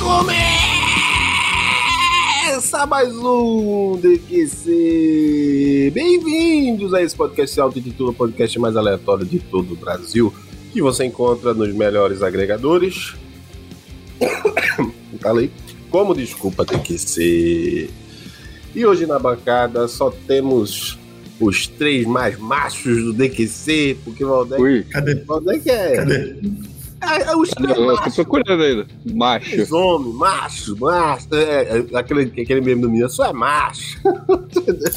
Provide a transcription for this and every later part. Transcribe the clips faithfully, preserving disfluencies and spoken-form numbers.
Começa mais um D Q C. Bem-vindos a esse podcast auto-intitula, o podcast mais aleatório de todo o Brasil, que você encontra nos melhores agregadores. Falei. Como desculpa D Q C. E hoje na bancada só temos os três mais machos do D Q C, porque o Valdec... Ui, cadê? Valdec é... Cadê? É, é os três eu machos. tô procurando ainda. Macho. Três homens, macho, macho. É, é, aquele, aquele meme do menino, só é macho. Entendeu?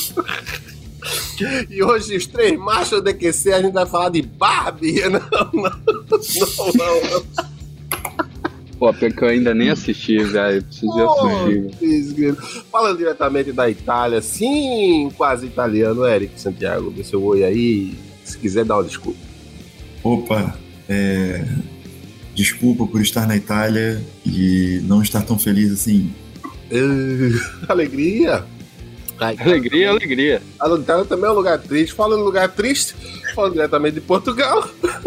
E hoje os três machos do D Q C a gente vai falar de Barbie. Não, não, não, não. não. Pô, porque eu ainda nem assisti, velho. Preciso assistir. Falando diretamente da Itália, sim, quase italiano, Eric Santiago. Dê seu oi aí. Se quiser, dá uma desculpa. Opa, é... desculpa por estar na Itália e não estar tão feliz assim. Uh, alegria. Ai, alegria, alegria. A Itália também é um lugar triste. Falando em lugar triste, falando diretamente de Portugal.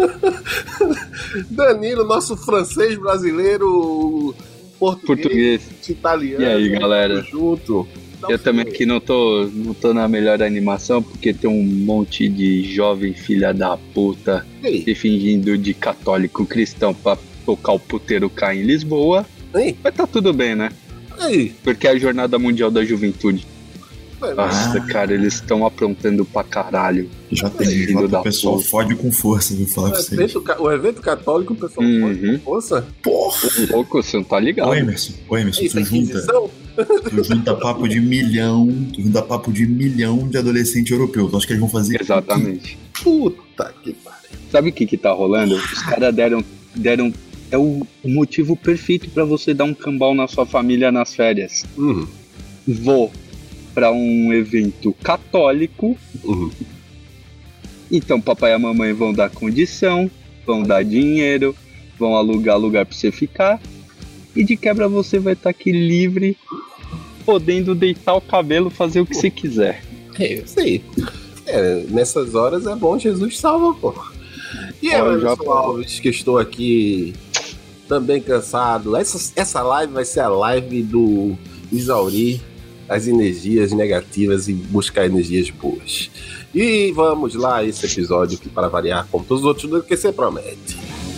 Danilo, nosso francês brasileiro, português, português. italiano. E aí, galera? Junto. Dá Eu um também filme. aqui não tô, não tô na melhor animação, porque tem um monte de jovem filha da puta se fingindo de católico cristão pra tocar o puteiro cá em Lisboa. Ei. Mas tá tudo bem, né? Ei. Porque é a Jornada Mundial da Juventude. Nossa, Ah. cara, eles estão aprontando pra caralho. Já tem, Filho já da o pessoal puta. fode com força, vou falar O pra vocês. evento, ca- o evento católico, o pessoal Uhum. pode com força. Porra! Louco, você não tá ligado? Ô Emerson, ô Emerson, Isso é tu junta, Inquisição? tu junta papo de milhão, tu junta papo de milhão de adolescente europeu. Tu acha que eles vão fazer? Exatamente. Puta que pariu. Sabe o que que tá rolando? Os caras deram, deram... É o motivo perfeito pra você dar um cambal na sua família nas férias. Uhum. Vou pra um evento católico. Uhum. Então papai e a mamãe vão dar condição, vão dar dinheiro, vão alugar lugar pra você ficar. E de quebra você vai estar aqui livre, podendo deitar o cabelo, fazer o que você quiser. É, eu sei. É, nessas horas é bom Jesus salva, pô. E eu, Olha, já- Anderson Alves, que estou aqui também cansado. Essa, essa live vai ser a live do exaurir as energias negativas e buscar energias boas. E vamos lá a esse episódio que, para variar, como todos os outros do que você promete.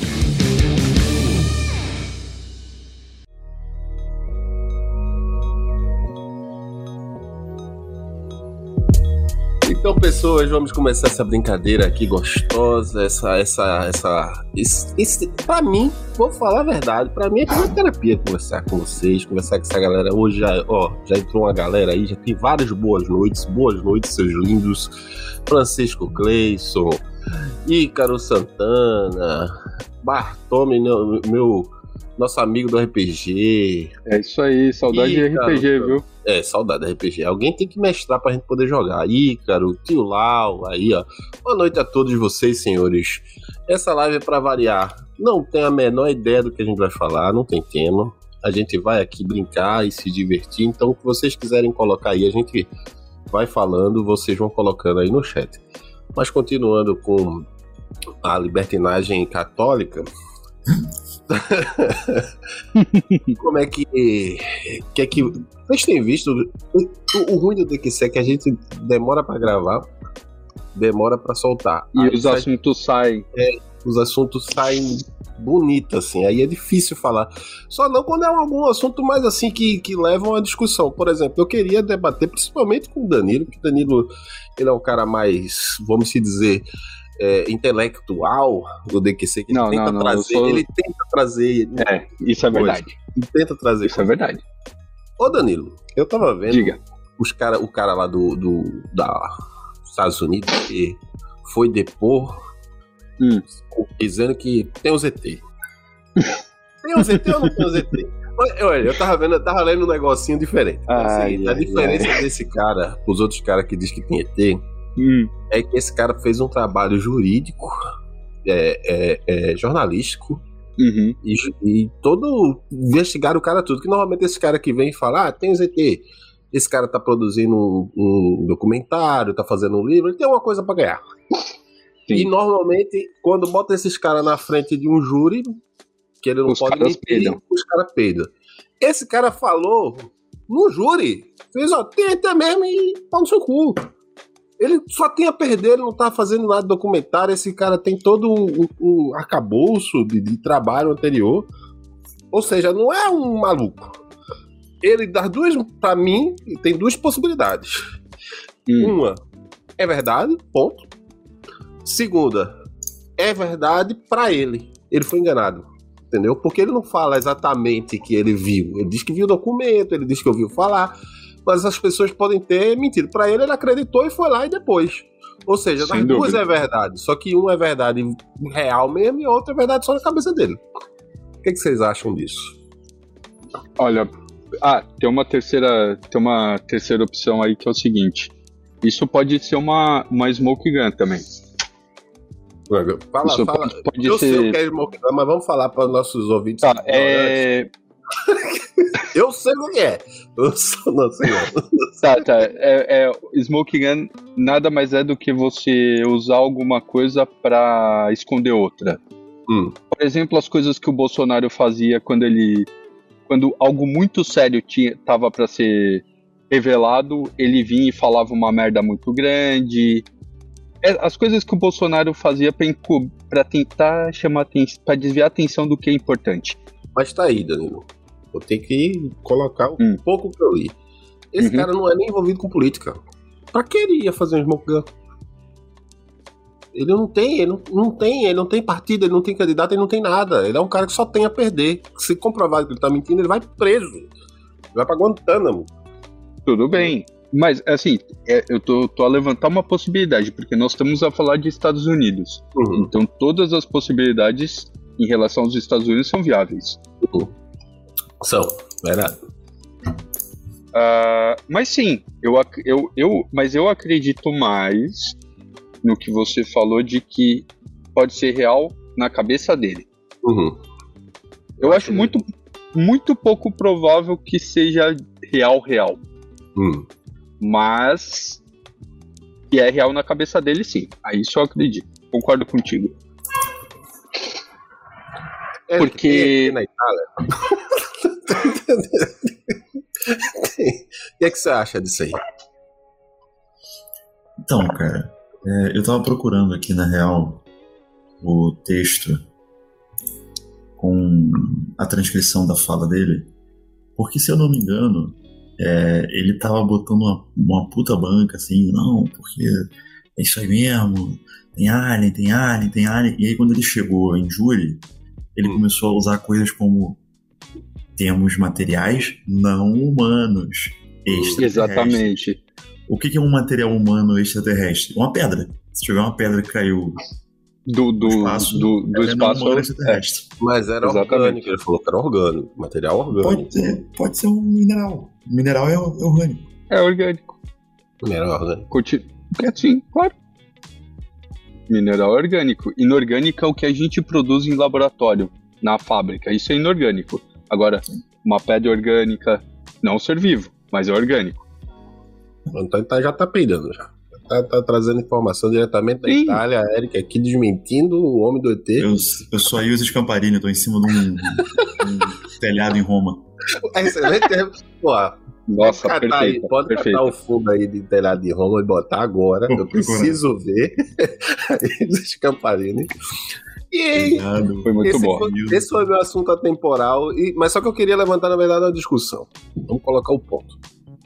Então, pessoas, vamos começar essa brincadeira aqui gostosa, essa, essa, essa, esse, esse, pra mim, vou falar a verdade, pra mim é uma terapia conversar com vocês, conversar com essa galera. Hoje já, ó, já entrou uma galera aí, já tem várias boas noites, boas noites, seus lindos, Francisco Cleison, Ícaro Santana, Bartome, meu, meu, nosso amigo do R P G. É isso aí, saudade Ih, de R P G, cara, viu? É, saudade da R P G. Alguém tem que mestrar pra gente poder jogar. Ícaro, Tio Lau, aí, ó. Boa noite a todos vocês, senhores. Essa live é pra variar. Não tenho a menor ideia do que a gente vai falar, não tem tema. A gente vai aqui brincar e se divertir. Então, o que vocês quiserem colocar aí, a gente vai falando, vocês vão colocando aí no chat. Mas continuando com a libertinagem católica... Como é que, que é que vocês têm visto o, o ruim do D Q C é que a gente demora pra gravar, demora pra soltar. E Aí os sai- assuntos saem. os assuntos saem bonitos assim, aí é difícil falar. Só não quando é algum assunto mais assim que, que levam a discussão. Por exemplo, eu queria debater principalmente com o Danilo, que o Danilo ele é um cara mais, vamos se dizer, É, intelectual do D Q C, que Não, ele tenta não, não, trazer, eu sou- ele tenta trazer, É, isso é verdade. ele tenta trazer. Isso é verdade. Ô Danilo, eu tava vendo Diga. os cara, o cara lá do, do da Estados Unidos que foi depor Hum. dizendo que tem o Z T. Tem o Z T ou não tem o Z T? Olha, olha, eu tava vendo, eu tava lendo um negocinho diferente. Ai, Assim, a ai, diferença desse cara, os outros caras que diz que tem E T, Hum. é que esse cara fez um trabalho jurídico, é, é, é, jornalístico, Uhum. e, e todo investigaram o cara tudo, que normalmente esse cara que vem e fala, ah, tem o Z T, esse cara tá produzindo um, um documentário, tá fazendo um livro, ele tem uma coisa pra ganhar. Sim. E normalmente, quando bota esses caras na frente de um júri, que ele não os pode caras mentir, peidam. os caras peidam. Esse cara falou no júri, fez, ó, tenta mesmo e pau no seu cu. Ele só tem a perder, ele não tá fazendo nada de documentário, esse cara tem todo o, o arcabouço de, de trabalho anterior, ou seja, não é um maluco. Ele dá duas, pra mim, tem duas possibilidades. Hum. Uma, é verdade, ponto. Segunda, é verdade pra ele. Ele foi enganado, entendeu? Porque ele não fala exatamente que ele viu. Ele diz que viu o documento, ele diz que ouviu falar, mas as pessoas podem ter mentido. Pra ele, ele acreditou e foi lá e depois. Ou seja, Sem das duas dúvida. é verdade. Só que uma é verdade real mesmo e a outra é verdade só na cabeça dele. O que, que vocês acham disso? Olha, ah, tem uma terceira, tem uma terceira opção aí que é o seguinte. Isso pode ser uma, uma smoke gun também. Fala, Isso fala. pode, pode Eu ser... sei o que é smoke gun, mas vamos falar para os nossos ouvintes. Tá, é... Eu sei o que é. Eu sou, não sei não. Tá, tá. É, é, smoke gun nada mais é do que você usar alguma coisa pra esconder outra. Hum. Por exemplo, as coisas que o Bolsonaro fazia quando ele... Quando algo muito sério tinha, tava pra ser revelado, ele vinha e falava uma merda muito grande. É, as coisas que o Bolsonaro fazia pra, enco- pra tentar chamar atenção, pra desviar a atenção do que é importante. Mas tá aí, Danilo. Eu tenho que colocar um Hum. pouco que eu li. Esse Uhum. cara não é nem envolvido com política. Pra que ele ia fazer um smoke gun? Ele não tem, ele não, não tem, ele não tem partido, ele não tem candidato, ele não tem nada. Ele é um cara que só tem a perder. Se comprovado que ele tá mentindo, ele vai preso. Ele vai pra Guantánamo. Tudo bem. Mas, assim, é, eu tô, tô a levantar uma possibilidade, porque nós estamos a falar de Estados Unidos. Uhum. Então, todas as possibilidades em relação aos Estados Unidos são viáveis. Uhum. São, verdade. Uh, mas sim, eu, ac- eu, eu, mas eu acredito mais no que você falou de que pode ser real na cabeça dele. Uhum. Eu acho muito, muito pouco provável que seja real, real. Hum. Mas que é real na cabeça dele, sim. Aí isso eu acredito. Concordo contigo. É, Porque- tem aqui na Itália. Tem. O que é que você acha disso aí? Então, cara, é, eu tava procurando aqui, na real, o texto com a transcrição da fala dele, porque, se eu não me engano, é, ele tava botando uma, uma puta banca, assim, não, porque é isso aí mesmo, tem alien, tem alien, tem alien, e aí quando ele chegou em júri, ele Hum. começou a usar coisas como temos materiais não humanos, extraterrestres. Exatamente. O que que é um material humano extraterrestre? Uma pedra. Se tiver uma pedra que caiu Do, do, do espaço, do, do ela é não espaço. humana É, extraterrestre. Mas era Exatamente. orgânico, ele falou que era orgânico, material orgânico. Pode ser, pode ser um mineral. O mineral é, é orgânico. é orgânico. Mineral orgânico. Conti- é, sim, claro. Mineral orgânico. Inorgânico é o que a gente produz em laboratório, na fábrica. Isso é inorgânico. Agora, uma pedra orgânica, não ser vivo, mas é orgânico. Então tá, já tá peidando já. Tá, tá trazendo informação diretamente da Sim. Itália, a Erika aqui desmentindo o homem do E T. Eu, eu sou a Ilse Scamparini, eu tô em cima de um, um telhado em Roma. Excelente termo. Pô, Nossa, pode catar, aí, perfeita, pode perfeita. catar o fundo aí de telhado de Roma e botar agora. Vou Eu preciso ver. Esses Camparini. E Telhado. Foi muito esse, bom. foi, esse foi meu assunto atemporal. E, mas só que eu queria levantar, na verdade, uma discussão. Vamos colocar o ponto.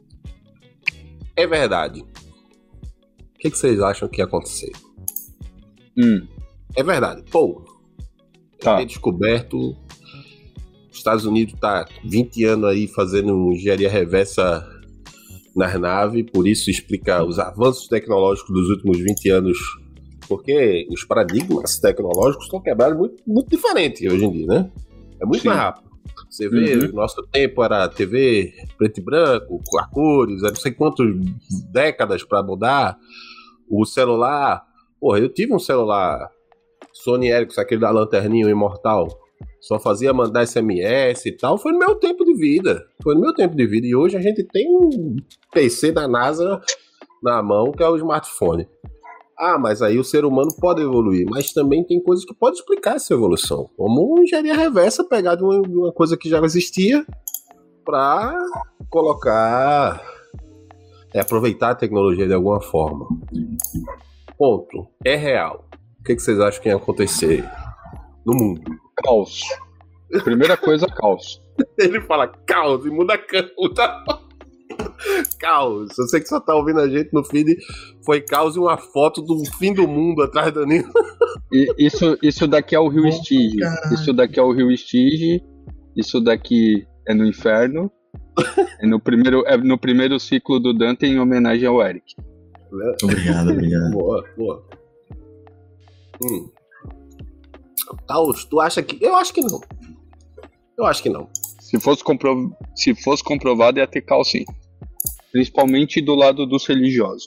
É verdade. O que, que vocês acham que ia acontecer? Hum, É verdade. Pô, tá. ter descoberto. Os Estados Unidos tá vinte anos aí fazendo engenharia reversa nas naves, por isso explica os avanços tecnológicos dos últimos vinte anos, porque os paradigmas tecnológicos estão quebrados muito, muito diferente hoje em dia, né? É muito Sim. mais rápido. Você vê, Uhum. o nosso tempo era T V preto e branco, a cores, não sei quantas décadas para mudar. O celular, porra, eu tive um celular Sony Ericsson, aquele da lanterninha, o imortal, só fazia mandar S M S e tal, foi no meu tempo de vida, foi no meu tempo de vida, e hoje a gente tem um P C da NASA na mão, que é o smartphone. Ah, mas aí o ser humano pode evoluir, mas também tem coisas que podem explicar essa evolução, como engenharia reversa, pegar de uma, de uma coisa que já existia para colocar, é, aproveitar a tecnologia de alguma forma. Ponto. É real. O que, que vocês acham que ia acontecer no mundo? Caos. Primeira coisa, caos. Ele fala caos e muda a canta. Caos. Eu sei que só tá ouvindo a gente no feed. Foi caos e uma foto do fim do mundo atrás da Nina. E isso, isso daqui é o Rio Estige. Isso daqui é o Rio Estige. Isso daqui é no inferno. É no primeiro, é no primeiro ciclo do Dante em homenagem ao Eric. Obrigado, obrigado. Boa, boa. Hum. Caos, tu acha que... Eu acho que não. Eu acho que não. Se fosse, compro... Se fosse comprovado, ia ter caos sim. Principalmente do lado dos religiosos.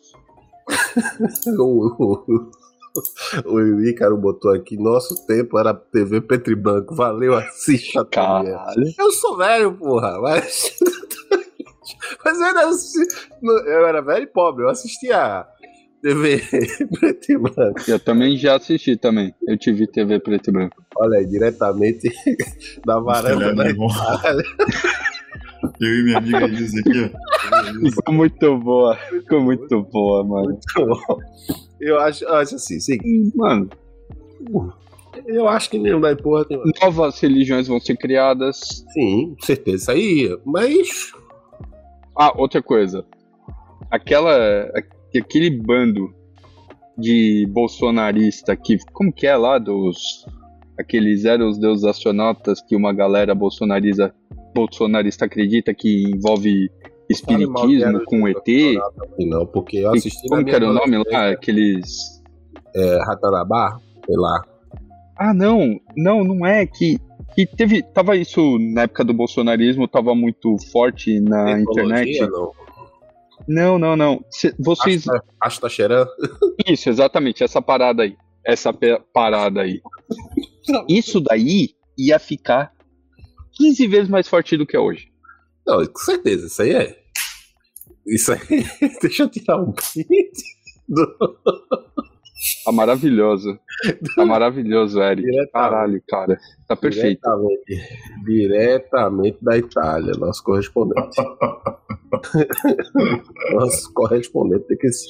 o, o, o Ícaro botou aqui: nosso tempo era T V preto e branco. Valeu, assista. Caralho. Eu sou velho, porra. Mas, mas eu, era, eu era velho e pobre. Eu assistia T V preto e branco. Eu também já assisti também. Eu tive T V preto e branco. Olha aí, diretamente da varanda da Itália. Eu e minha amiga Isa aqui, ó. Ficou muito boa. Ficou muito boa, mano. Muito bom. Eu acho, eu acho assim, sim. Mano, eu acho que nenhum da porra tem. Novas religiões vão ser criadas. Sim, com certeza. Isso aí, mas. Ah, outra coisa. Aquela. Aquele bando de bolsonarista que. Como que é lá dos. Aqueles eram os deuses astronautas que uma galera bolsonarista, bolsonarista acredita que envolve espiritismo com E T. Não, porque eu assisti. Como que era o nome lá? Aqueles. É, Ratanabá? Sei lá. Ah, não. Não, não é. Que, que teve. Tava isso na época do bolsonarismo, tava muito forte na internet. Não. Não, não, não. Cê, vocês. Astaxerã. Isso, exatamente. Essa parada aí. Essa pe- parada aí. Isso daí ia ficar quinze vezes mais forte do que é hoje. Não, com certeza, isso aí é. Isso aí. Deixa eu tirar um print. Do... Tá maravilhoso. Tá maravilhoso, Eric. Caralho, cara. Tá perfeito. Diretamente, diretamente da Itália, nosso correspondente. Nosso correspondente tem que ser.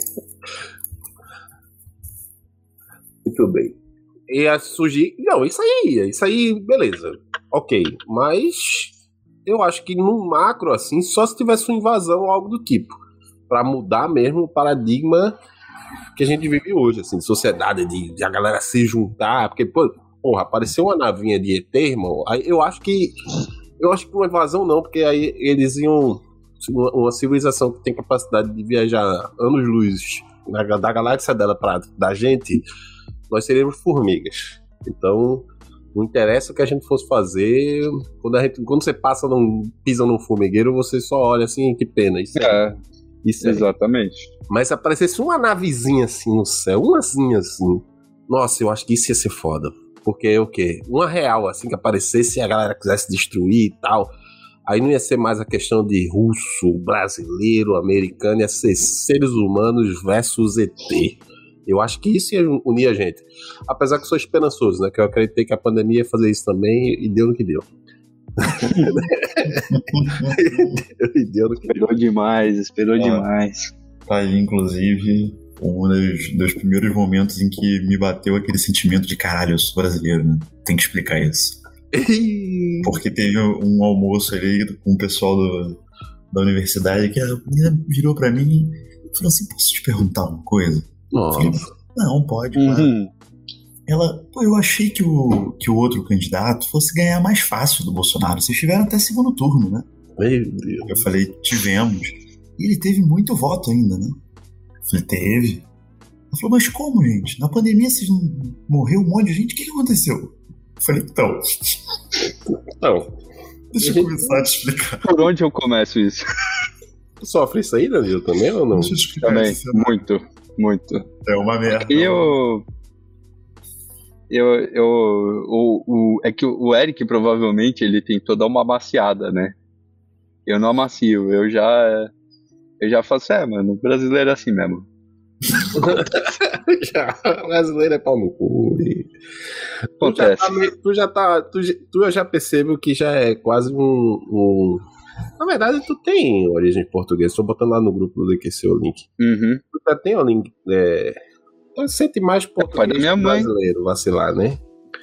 Muito bem. Ia surgir. Não, isso aí ia. Isso aí, beleza. Ok. Mas eu acho que no macro, assim, só se tivesse uma invasão ou algo do tipo. Pra mudar mesmo o paradigma que a gente vive hoje, assim, de sociedade, de, de a galera se juntar. Porque, pô, porra, apareceu uma navinha de E T, irmão. Aí eu acho que. Eu acho que uma invasão não, porque aí eles iam. Uma, uma civilização que tem capacidade de viajar anos-luz da, da galáxia dela pra da gente. Nós seríamos formigas. Então, não interessa o que a gente fosse fazer. Quando, a gente, quando você passa num, pisa num formigueiro, você só olha assim, que pena. Isso é, isso exatamente. É. Mas se aparecesse uma navezinha assim no céu, umazinha assim, nossa, eu acho que isso ia ser foda. Porque o quê? Uma real assim que aparecesse e a galera quisesse destruir e tal. Aí não ia ser mais a questão de russo, brasileiro, americano, ia ser seres humanos versus E T. Eu acho que isso ia unir a gente. Apesar que eu sou esperançoso, né? Que eu acreditei que a pandemia ia fazer isso também e deu no que deu. e deu no que esperou deu. demais, esperou ah, demais. Tá aí, inclusive, um dos, dos primeiros momentos em que me bateu aquele sentimento de caralho, eu sou brasileiro, né? Tem que explicar isso. Porque teve um almoço ali com o pessoal do, da universidade que a menina virou pra mim e falou assim: posso te perguntar uma coisa? Falei, não, pode, uhum. Claro. Ela, pô, eu achei que o, que o outro candidato fosse ganhar mais fácil do Bolsonaro. Vocês tiveram até segundo turno, né? Meu Deus. Eu falei, tivemos. E ele teve muito voto ainda, né? Eu falei, teve. Ela falou, mas como, gente? Na pandemia vocês não morreu um monte de gente? O que, que aconteceu? Eu falei, então. Não. Deixa eu começar a te explicar. Por onde eu começo isso? Tu sofre isso aí, Danilo, também ou não? Deixa eu te explicar também, isso. Muito. Muito. É uma merda. Eu. Eu. eu o, o, é que o Eric provavelmente ele tentou dar uma amaciada, né? Eu não amacio, eu já. Eu já faço, é, mano, brasileiro é assim mesmo. já, brasileiro é pau no cu. Acontece. Tu já tá, meio- tu já tá, tu, já- tu eu já percebo que já é quase um, um- na verdade, tu tem origem portuguesa. Tô botando lá no grupo do que seu link. Uhum. Tu já tem o link. É, tu sente mais pai da português minha que mãe. brasileiro, vacilar, né?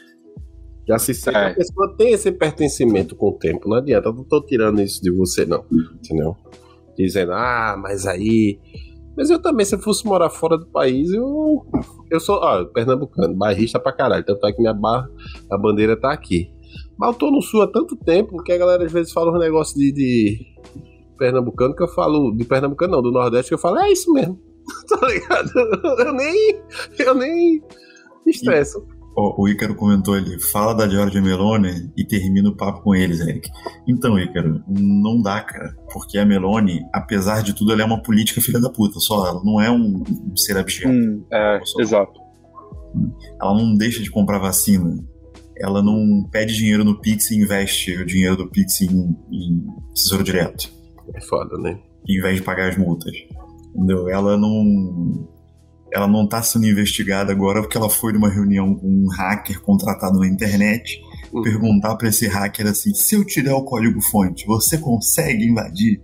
Já se sente. É. A pessoa tem esse pertencimento com o tempo. Não adianta, eu não tô tirando isso de você, não. Entendeu? Dizendo, ah, mas aí. Mas eu também, se eu fosse morar fora do país, eu. Eu sou, ó, pernambucano, bairrista pra caralho. Tanto é que minha barra, a bandeira tá aqui. Mas eu tô no sul há tanto tempo que a galera às vezes fala uns negócios de, de pernambucano que eu falo. De pernambucano não, do Nordeste que eu falo, é isso mesmo. Tá ligado? Eu nem. Eu nem me estresso. Ó, o Ícaro comentou ali, fala da Giorgia Meloni e termina o papo com eles, Eric. Então, Ícaro, não dá, cara. Porque a Meloni, apesar de tudo, ela é uma política filha da puta. Só ela não é um, um ser abjeto. Hum, é, Só- exato. Ela não deixa de comprar vacina. Ela não pede dinheiro no Pix e investe o dinheiro do Pix em, em tesouro direto, É foda, né? em vez de pagar as multas. Entendeu? Ela não... Ela não está sendo investigada agora porque ela foi numa reunião com um hacker contratado na internet Uhum. perguntar para esse hacker assim, se eu te der o código-fonte, você consegue invadir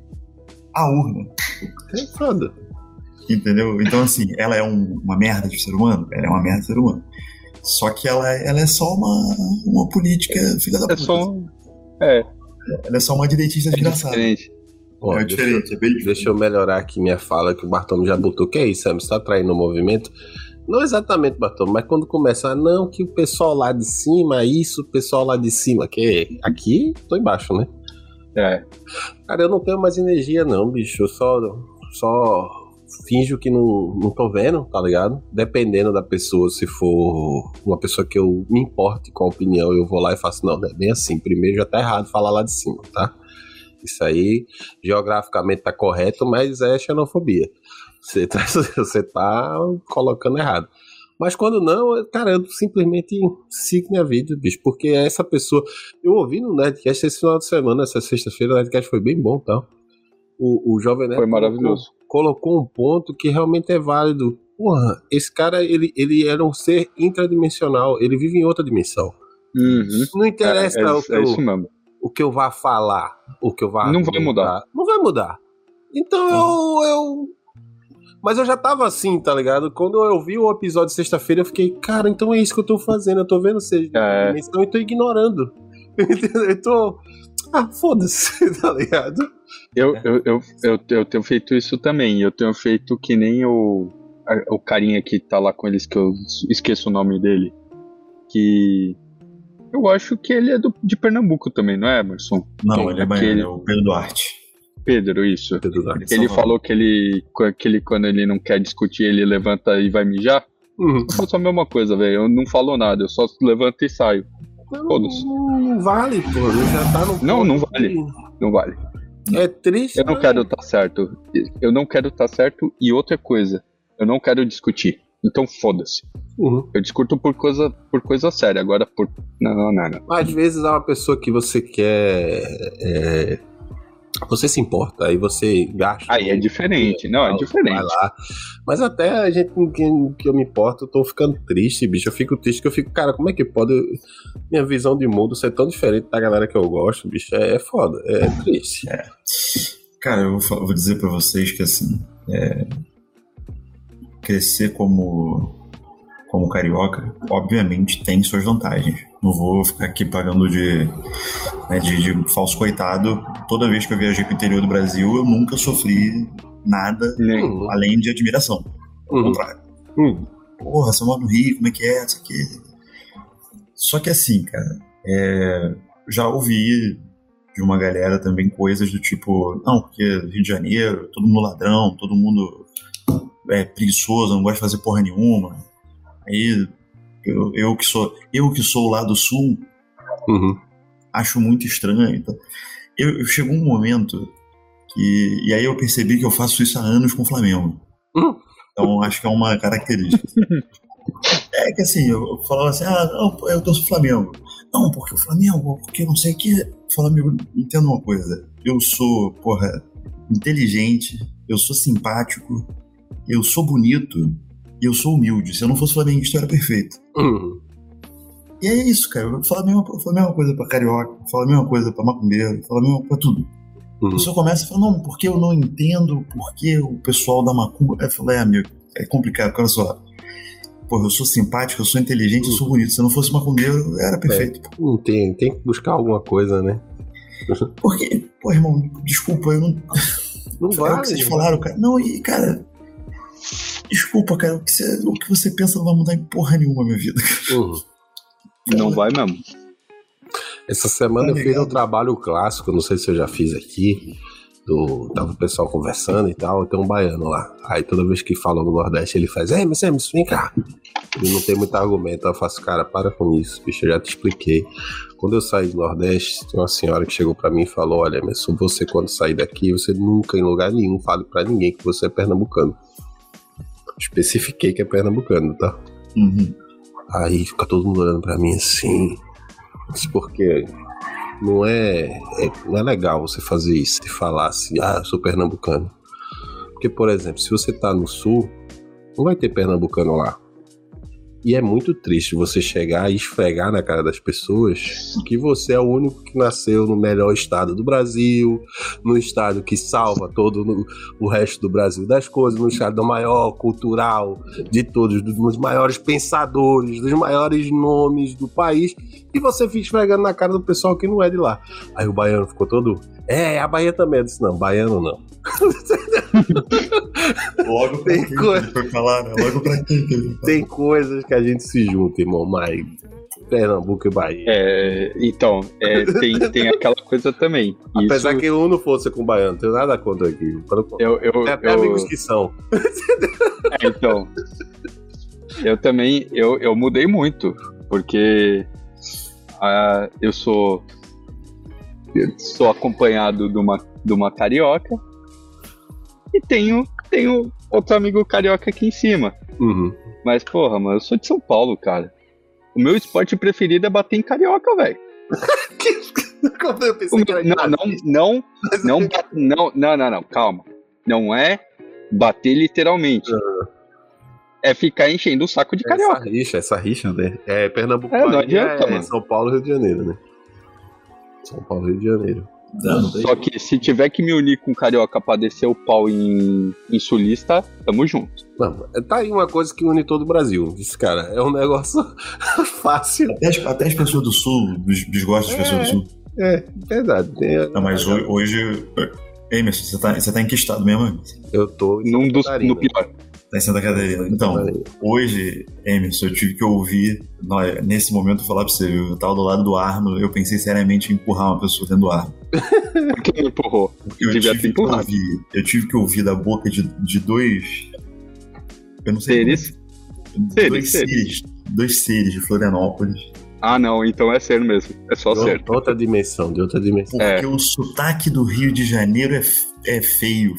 a urna? É foda. Entendeu? Então, assim, ela é um- uma merda de ser humano? Ela é uma merda de ser humano. Só que ela, ela é só uma, uma política filha da É puta. só. um- É, Ela é só uma direitista é desgraçada. diferente. Ó, É deixa, diferente, é bem diferente. deixa eu melhorar aqui minha fala, que o Bartolomeu já botou. Que é isso, Sam? Você tá traindo o movimento? Não exatamente, Bartolomeu, mas quando começa, ah, não, que o pessoal lá de cima, isso, o pessoal lá de cima, que aqui, tô embaixo, né? É. Cara, eu não tenho mais energia, não, bicho. Eu só, só finjo que não, não tô vendo, tá ligado? Dependendo da pessoa, se for uma pessoa que eu me importe com a opinião, eu vou lá e faço, não, não é bem assim. Primeiro já tá errado falar lá de cima, tá? Isso aí, geograficamente tá correto, mas é xenofobia. Você tá, você tá colocando errado. Mas quando não, eu- cara, eu simplesmente sigo minha vida, bicho. Porque essa pessoa. Eu ouvi no Nerdcast esse final de semana, essa sexta-feira, o Nerdcast foi bem bom, tá? O, o Jovem Nerd Foi maravilhoso. Colocou, colocou um ponto que realmente é válido. Porra, esse cara, ele, ele era um ser intradimensional. Ele vive em outra dimensão. Uhum. Não interessa É, é, o, que é eu, isso mesmo. o que eu vá falar, o que eu vá Não vai argumentar. mudar. Não vai mudar. Então eu, eu. Mas eu já tava assim, tá ligado? Quando eu vi o episódio de sexta-feira, eu fiquei, cara, então é isso que eu tô fazendo. Eu tô vendo vocês É. dimensão e tô ignorando. Entendeu? Eu tô. Ah, foda-se, tá ligado? Eu, eu, eu, eu, eu tenho feito isso também. Eu tenho feito que nem o, a- o carinha que tá lá com eles, que eu esqueço o nome dele. Que. Eu acho que ele é do, de Pernambuco também, não é, Emerson? Não, ele é Aquele- baiano, é o Pedro Duarte. Pedro, isso. Eles Ele são- falou que ele, que ele, quando ele não quer discutir, ele levanta e vai mijar. Uhum. Eu faço a mesma coisa, velho. Eu não falo nada, eu só levanto e saio. Não, Foda-se. não, não vale, pô. Já tá no Não, ponto não vale. que- Não vale. É triste. Eu não mas- quero estar certo. Eu não quero estar certo. E outra coisa, eu não quero discutir. Então foda-se. Uhum. Eu discuto por coisa, por coisa séria. Agora por. Não, não, não, não. Às vezes é uma pessoa que você quer. é, Você se importa, aí você gasta. Aí é diferente. Não, é Vai diferente. lá. Mas até a gente com quem que eu me importo, eu tô ficando triste, bicho. Eu fico triste que eu fico, cara, como é que pode minha visão de mundo ser tão diferente da galera que eu gosto, bicho? É, é foda, é triste. Cara, eu vou, fa- vou dizer pra vocês que assim, é, crescer como, como carioca, obviamente tem suas vantagens. Não vou ficar aqui pagando de, né, de, de falso coitado. Toda vez que eu viajei pro interior do Brasil, eu nunca sofri nada Nem- Uhum. além de admiração. Ao Uhum. contrário. Uhum. Porra, você mora no Rio, como é que é? Isso aqui. Só que assim, cara, é, já ouvi de uma galera também coisas do tipo, não, porque Rio de Janeiro, todo mundo ladrão, todo mundo é preguiçoso, não gosta de fazer porra nenhuma. Aí eu, eu que sou eu que sou lá do sul, Uhum. acho muito estranho. Então, eu, eu chegou um momento que e aí eu percebi que eu faço isso há anos com o Flamengo. Hum. Então acho que é uma característica. É que assim, eu, eu falava assim, ah, não, pô, eu torço pro Flamengo. Não, porque o Flamengo, porque não sei o que. Flamengo, entenda uma coisa. Eu sou, porra, inteligente, eu sou simpático, eu sou bonito e eu sou humilde. Se eu não fosse flamenguista, eu era perfeito. Uhum. E é isso, cara. Eu falo a mesma, eu falo a mesma coisa pra carioca, eu falo a mesma coisa pra macumbeiro, eu falo a mesma coisa pra tudo. Uhum. A pessoa começa a falar, não, porque eu não entendo porque o pessoal da macumba... Eu falei, é, amigo, é complicado, porque olha só. Pô, eu sou simpático, eu sou inteligente, eu sou bonito. Se eu não fosse macumbeiro, eu era perfeito. É, não tem, tem que buscar alguma coisa, né? Porque, pô, irmão, desculpa, eu não... Não vai. É o que vocês falaram, cara. Não, e, cara... Desculpa, cara, o que você, o que você pensa não vai mudar em porra nenhuma na minha vida. Uhum. Não vai mesmo. Essa semana Tá eu fiz um trabalho clássico, não sei se eu já fiz aqui. Do, tava o pessoal conversando e tal, tem um baiano lá. Aí toda vez que fala no Nordeste, ele faz, ei, mas Emerson, vem cá. Ele não tem muito argumento. Eu faço, cara, para com isso, bicho, eu já te expliquei. Quando eu saí do Nordeste, tem uma senhora que chegou pra mim e falou, olha, Emerson, você quando sair daqui, você nunca em lugar nenhum fale pra ninguém que você é pernambucano. Especifiquei que é pernambucano, tá? Uhum. Aí fica todo mundo olhando pra mim assim, porque não é, é, não é legal você fazer isso, de falar assim, ah, eu sou pernambucano. Porque, por exemplo, se você tá no sul, não vai ter pernambucano lá. E é muito triste você chegar e esfregar na cara das pessoas que você é o único que nasceu no melhor estado do Brasil, no estado que salva todo no, o resto do Brasil das coisas, no estado maior cultural de todos, dos maiores pensadores, dos maiores nomes do país, e você fica esfregando na cara do pessoal que não é de lá. Aí o baiano ficou todo... É, a Bahia também. Eu disse, não, baiano não. Logo pra tem quem coisa... que ele foi falar, né? Logo pra quem que ele foi falar. Tem coisas que a gente se junta, irmão, mas Pernambuco e Bahia. É, então, é, tem, tem aquela coisa também. Apesar Isso... que eu não fosse com baiano, não tenho nada contra aqui. Eu, eu, Tem até eu... amigos que são. É, então, eu também, eu, eu mudei muito, porque uh, eu sou eu sou acompanhado de uma, de uma carioca e tenho, tenho outro amigo carioca aqui em cima. Uhum. Mas, porra, mano, eu sou de São Paulo, cara. O meu esporte preferido é bater em carioca, velho. Eu pensei que era não, não, não, não, não, não, não, não, calma. Não é bater literalmente. Uhum. É ficar enchendo o saco de carioca. Essa rixa, essa rixa, né? É Pernambuco, É, não Bahia, adianta, é mano. São Paulo, Rio de Janeiro, né? São Paulo, Rio de Janeiro. Não, não tem... Só que se tiver que me unir com carioca pra descer o pau em, em sulista, tamo junto. Não, tá aí uma coisa que une todo o Brasil. Isso, cara, é um negócio fácil. Até as, até as pessoas do sul des- desgostam das É. pessoas do sul. É, verdade. Tem, Não, mas hoje... hoje... Emerson, você tá, você tá em que estado mesmo? eu tô em Num Santa dos, Catarina. no pior. Tá em Santa Catarina. Então, hoje, Emerson, eu tive que ouvir, nesse momento, eu falar pra você, eu tava do lado do Arno, eu pensei seriamente em empurrar uma pessoa dentro do Arno. Por que me empurrou? Porque eu Devia ter tive, que empurrado. ouvir, eu tive que ouvir da boca de, de dois... Eu não sei... Seres? como- Seres, dois seres. seres. Dois seres de Florianópolis. Ah, não, então é ser mesmo. É só De ser. outra dimensão, de outra dimensão. Porque É. o sotaque do Rio de Janeiro é, f- é feio.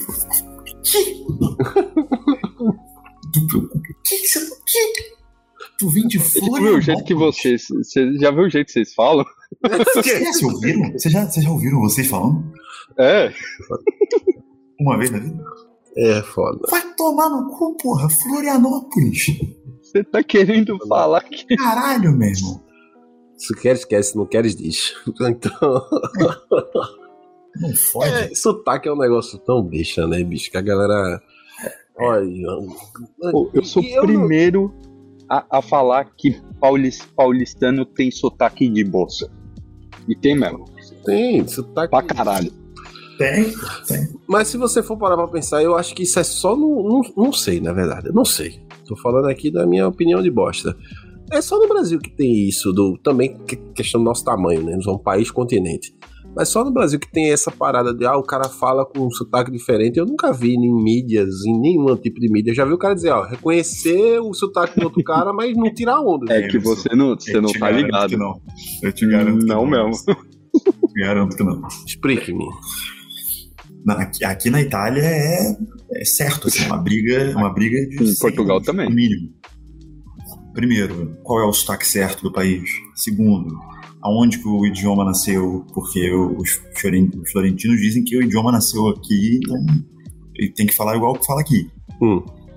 Tu, tu, que que você, que? Tu vem de Você viu o Florianópolis? jeito que vocês. Você já viu o jeito que vocês falam? Vocês já se ouviram? Vocês já, vocês já ouviram vocês falando? É. Uma vez na vida? É foda. Vai tomar no cu, porra. Florianópolis. Você tá querendo falar que. Caralho, meu irmão. Se queres, esquece. Se não queres, diz. Então... Não fode. É, sotaque é um negócio tão bicha, né, bicho? Que a galera... Olha... Pô, eu sou E o eu não- primeiro a, a falar que paulis, paulistano tem sotaque de bolsa. E tem mesmo. Tem, sotaque... Pra caralho. Tem, tem. Mas se você for parar pra pensar, eu acho que isso é só no... Não, não sei, na verdade. Eu não sei. Tô falando aqui da minha opinião de bosta. É só no Brasil que tem isso, do, também que- questão do nosso tamanho, né? Nós somos um país continente. Mas só no Brasil que tem essa parada de, ah, o cara fala com um sotaque diferente. Eu nunca vi em mídias, em nenhum tipo de mídia. Já vi o cara dizer, ó, reconhecer o sotaque do outro cara, mas não tirar onda. É que você não, você Eu não te tá garanto ligado. que não. Eu te garanto que Não não. mesmo. Eu te garanto que não. Explique-me. Na- Aqui, aqui na Itália é, é certo, assim, uma briga, uma briga de Em cem Portugal anos, também. no mínimo. Primeiro, qual é o sotaque certo do país? Segundo, aonde que o idioma nasceu? Porque os floren- os florentinos dizem que o idioma nasceu aqui, então ele tem que falar igual que fala aqui. Hum.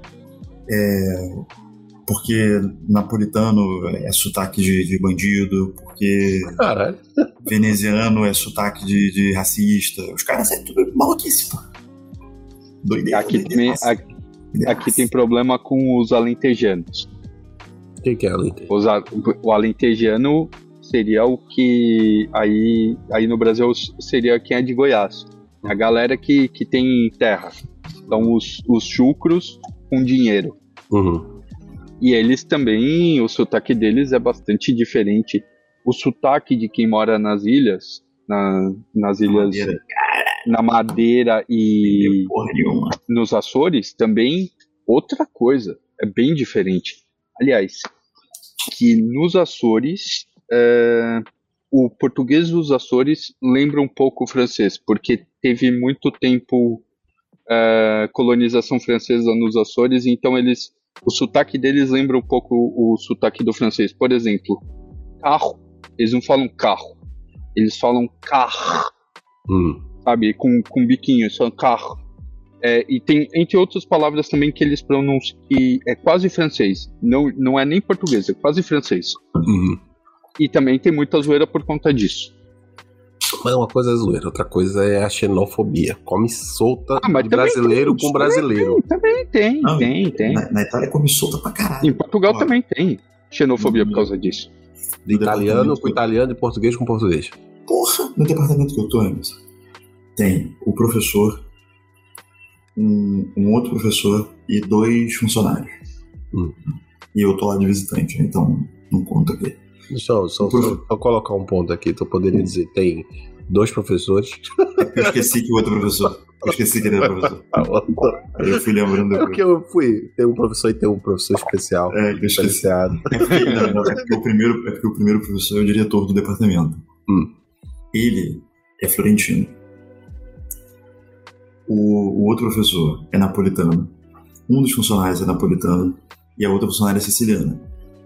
é, porque napolitano é sotaque de, de bandido, porque Caralho. veneziano é sotaque de, de racista. Os caras é tudo maluquice, pô. Doideira. Aqui, doideira, também, aqui, aqui tem problema com os alentejanos. O que, que é Alentejo? Os, a- o alentejano seria o que aí, aí no Brasil seria quem é de Goiás. A galera que, que tem terra. Então os, os chucros com dinheiro. Uhum. E eles também, o sotaque deles é bastante diferente. O sotaque de quem mora nas ilhas, na, nas ilhas, Madeira. na Madeira e Porra nenhuma. nos Açores, também outra coisa, é bem diferente. Aliás, que nos Açores, é, o português dos Açores lembra um pouco o francês, porque teve muito tempo é, colonização francesa nos Açores, então eles, o sotaque deles lembra um pouco o, o sotaque do francês. Por exemplo, carro, eles não falam carro, eles falam carro, Hum. sabe, com, com biquinho, eles falam carro. É, e tem, entre outras palavras também que eles pronunciam, que é quase francês, não, não é nem português, é quase francês. Uhum. E também tem muita zoeira por conta disso. Mas uma coisa é zoeira, outra coisa é a xenofobia. Come solta Ah, mas de também brasileiro tem, com brasileiro. Também tem, Não, tem, tem. Na, na Itália come solta pra caralho. Em Portugal Ó, também tem xenofobia por causa disso. De italiano departamento com que- italiano e português com português. Porra, no departamento que eu tô, Emerson, tem o professor, um, um outro professor e dois funcionários. Hum. E eu tô lá de visitante, né? Então não conta aqui. Deixa eu só, Por- só, só colocar um ponto aqui. Tu poderia dizer, tem dois professores. Eu esqueci que o outro professor. Eu esqueci que ele era professor. Aí eu fui lembrando É depois. porque eu fui. Tem um professor e tem um professor especial. É, eu esqueci. Diferenciado. É porque, não, não, é porque o primeiro, é porque o primeiro professor é o diretor do departamento. Hum. Ele é florentino. O, o outro professor é napolitano. Um dos funcionários é napolitano e a outra funcionária é siciliana.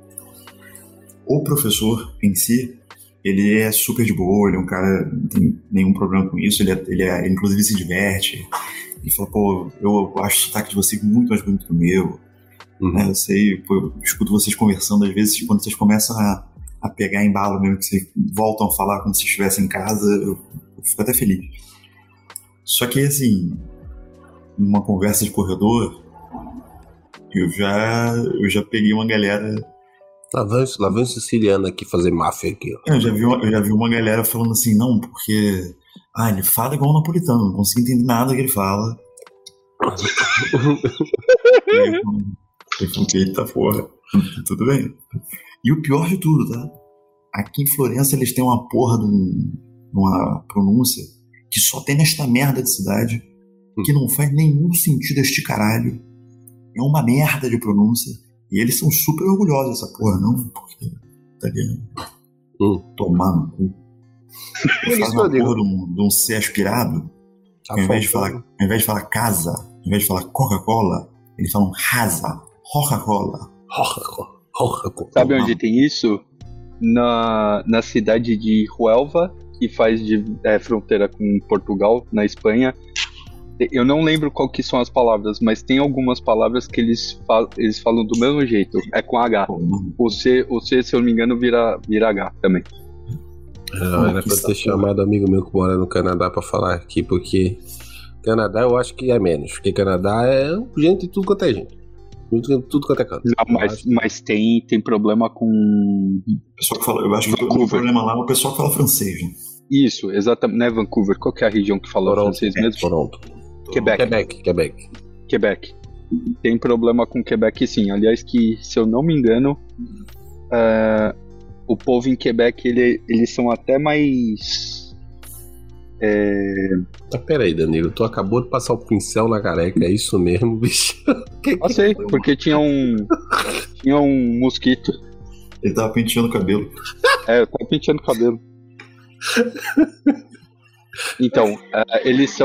O professor em si, ele é super de boa, ele é um cara, não tem nenhum problema com isso, ele, é, ele, é, ele inclusive se diverte. Ele fala, pô, eu acho o sotaque de vocês muito mais bonito que o meu. Uhum. Né, eu sei, pô, eu escuto vocês conversando, às vezes, quando vocês começam a, a pegar embalo mesmo, que vocês voltam a falar como se estivessem em casa, eu, eu fico até feliz. Só que, assim, numa conversa de corredor, eu já, eu já peguei uma galera. Lá vem, lá vem um siciliano aqui fazer máfia aqui, ó. Eu já vi uma, eu já vi uma galera falando assim, não, porque. Ah, ele fala igual um napolitano, não consigo entender nada que ele fala. E aí, eu falei, eita porra, tudo bem. E o pior de tudo, tá? Aqui em Florença eles têm uma porra de um, uma pronúncia que só tem nesta merda de cidade, que não faz nenhum sentido este caralho. É uma merda de pronúncia. E eles são super orgulhosos dessa porra, não? Porque, tá ligado? Hum. Tomar no cu. Eles Isso fazem uma eu digo. porra de um, de um C aspirado. Tá Ao invés, de falar, faltando. ao invés de falar casa, ao invés de falar Coca-Cola, eles falam rasa, Coca-Cola. Sabe onde tem isso? Na, na cidade de Huelva, que faz de, é, fronteira com Portugal, na Espanha. Eu não lembro qual que são as palavras, mas tem algumas palavras que eles, fa eles falam do mesmo jeito. É com H. O C, o C se eu não me engano, vira, vira H também. Não, era pra eu ter chamado amigo meu que mora no Canadá pra falar aqui, porque Canadá eu acho que é menos, porque Canadá é gente de tudo quanto é gente. Tudo, tudo quanto é canto. Não, mas mas tem, tem problema com O pessoal que fala, eu acho que o Vancouver. problema lá é o pessoal que fala francês, né? isso, exatamente. Não é Vancouver, qual que é a região que fala Toronto, francês mesmo? Toronto. Quebec. Quebec, Quebec. Quebec. Tem problema com Quebec, sim. Aliás, que, se eu não me engano, é, o povo em Quebec, ele, eles são até mais... É... Ah, peraí, Danilo, tu acabou de passar o pincel na careca, é isso mesmo, bicho? Que que Passei, foi? porque tinha um... tinha um mosquito. Ele tava penteando o cabelo. É, eu tava penteando o cabelo. Então, é, eles são...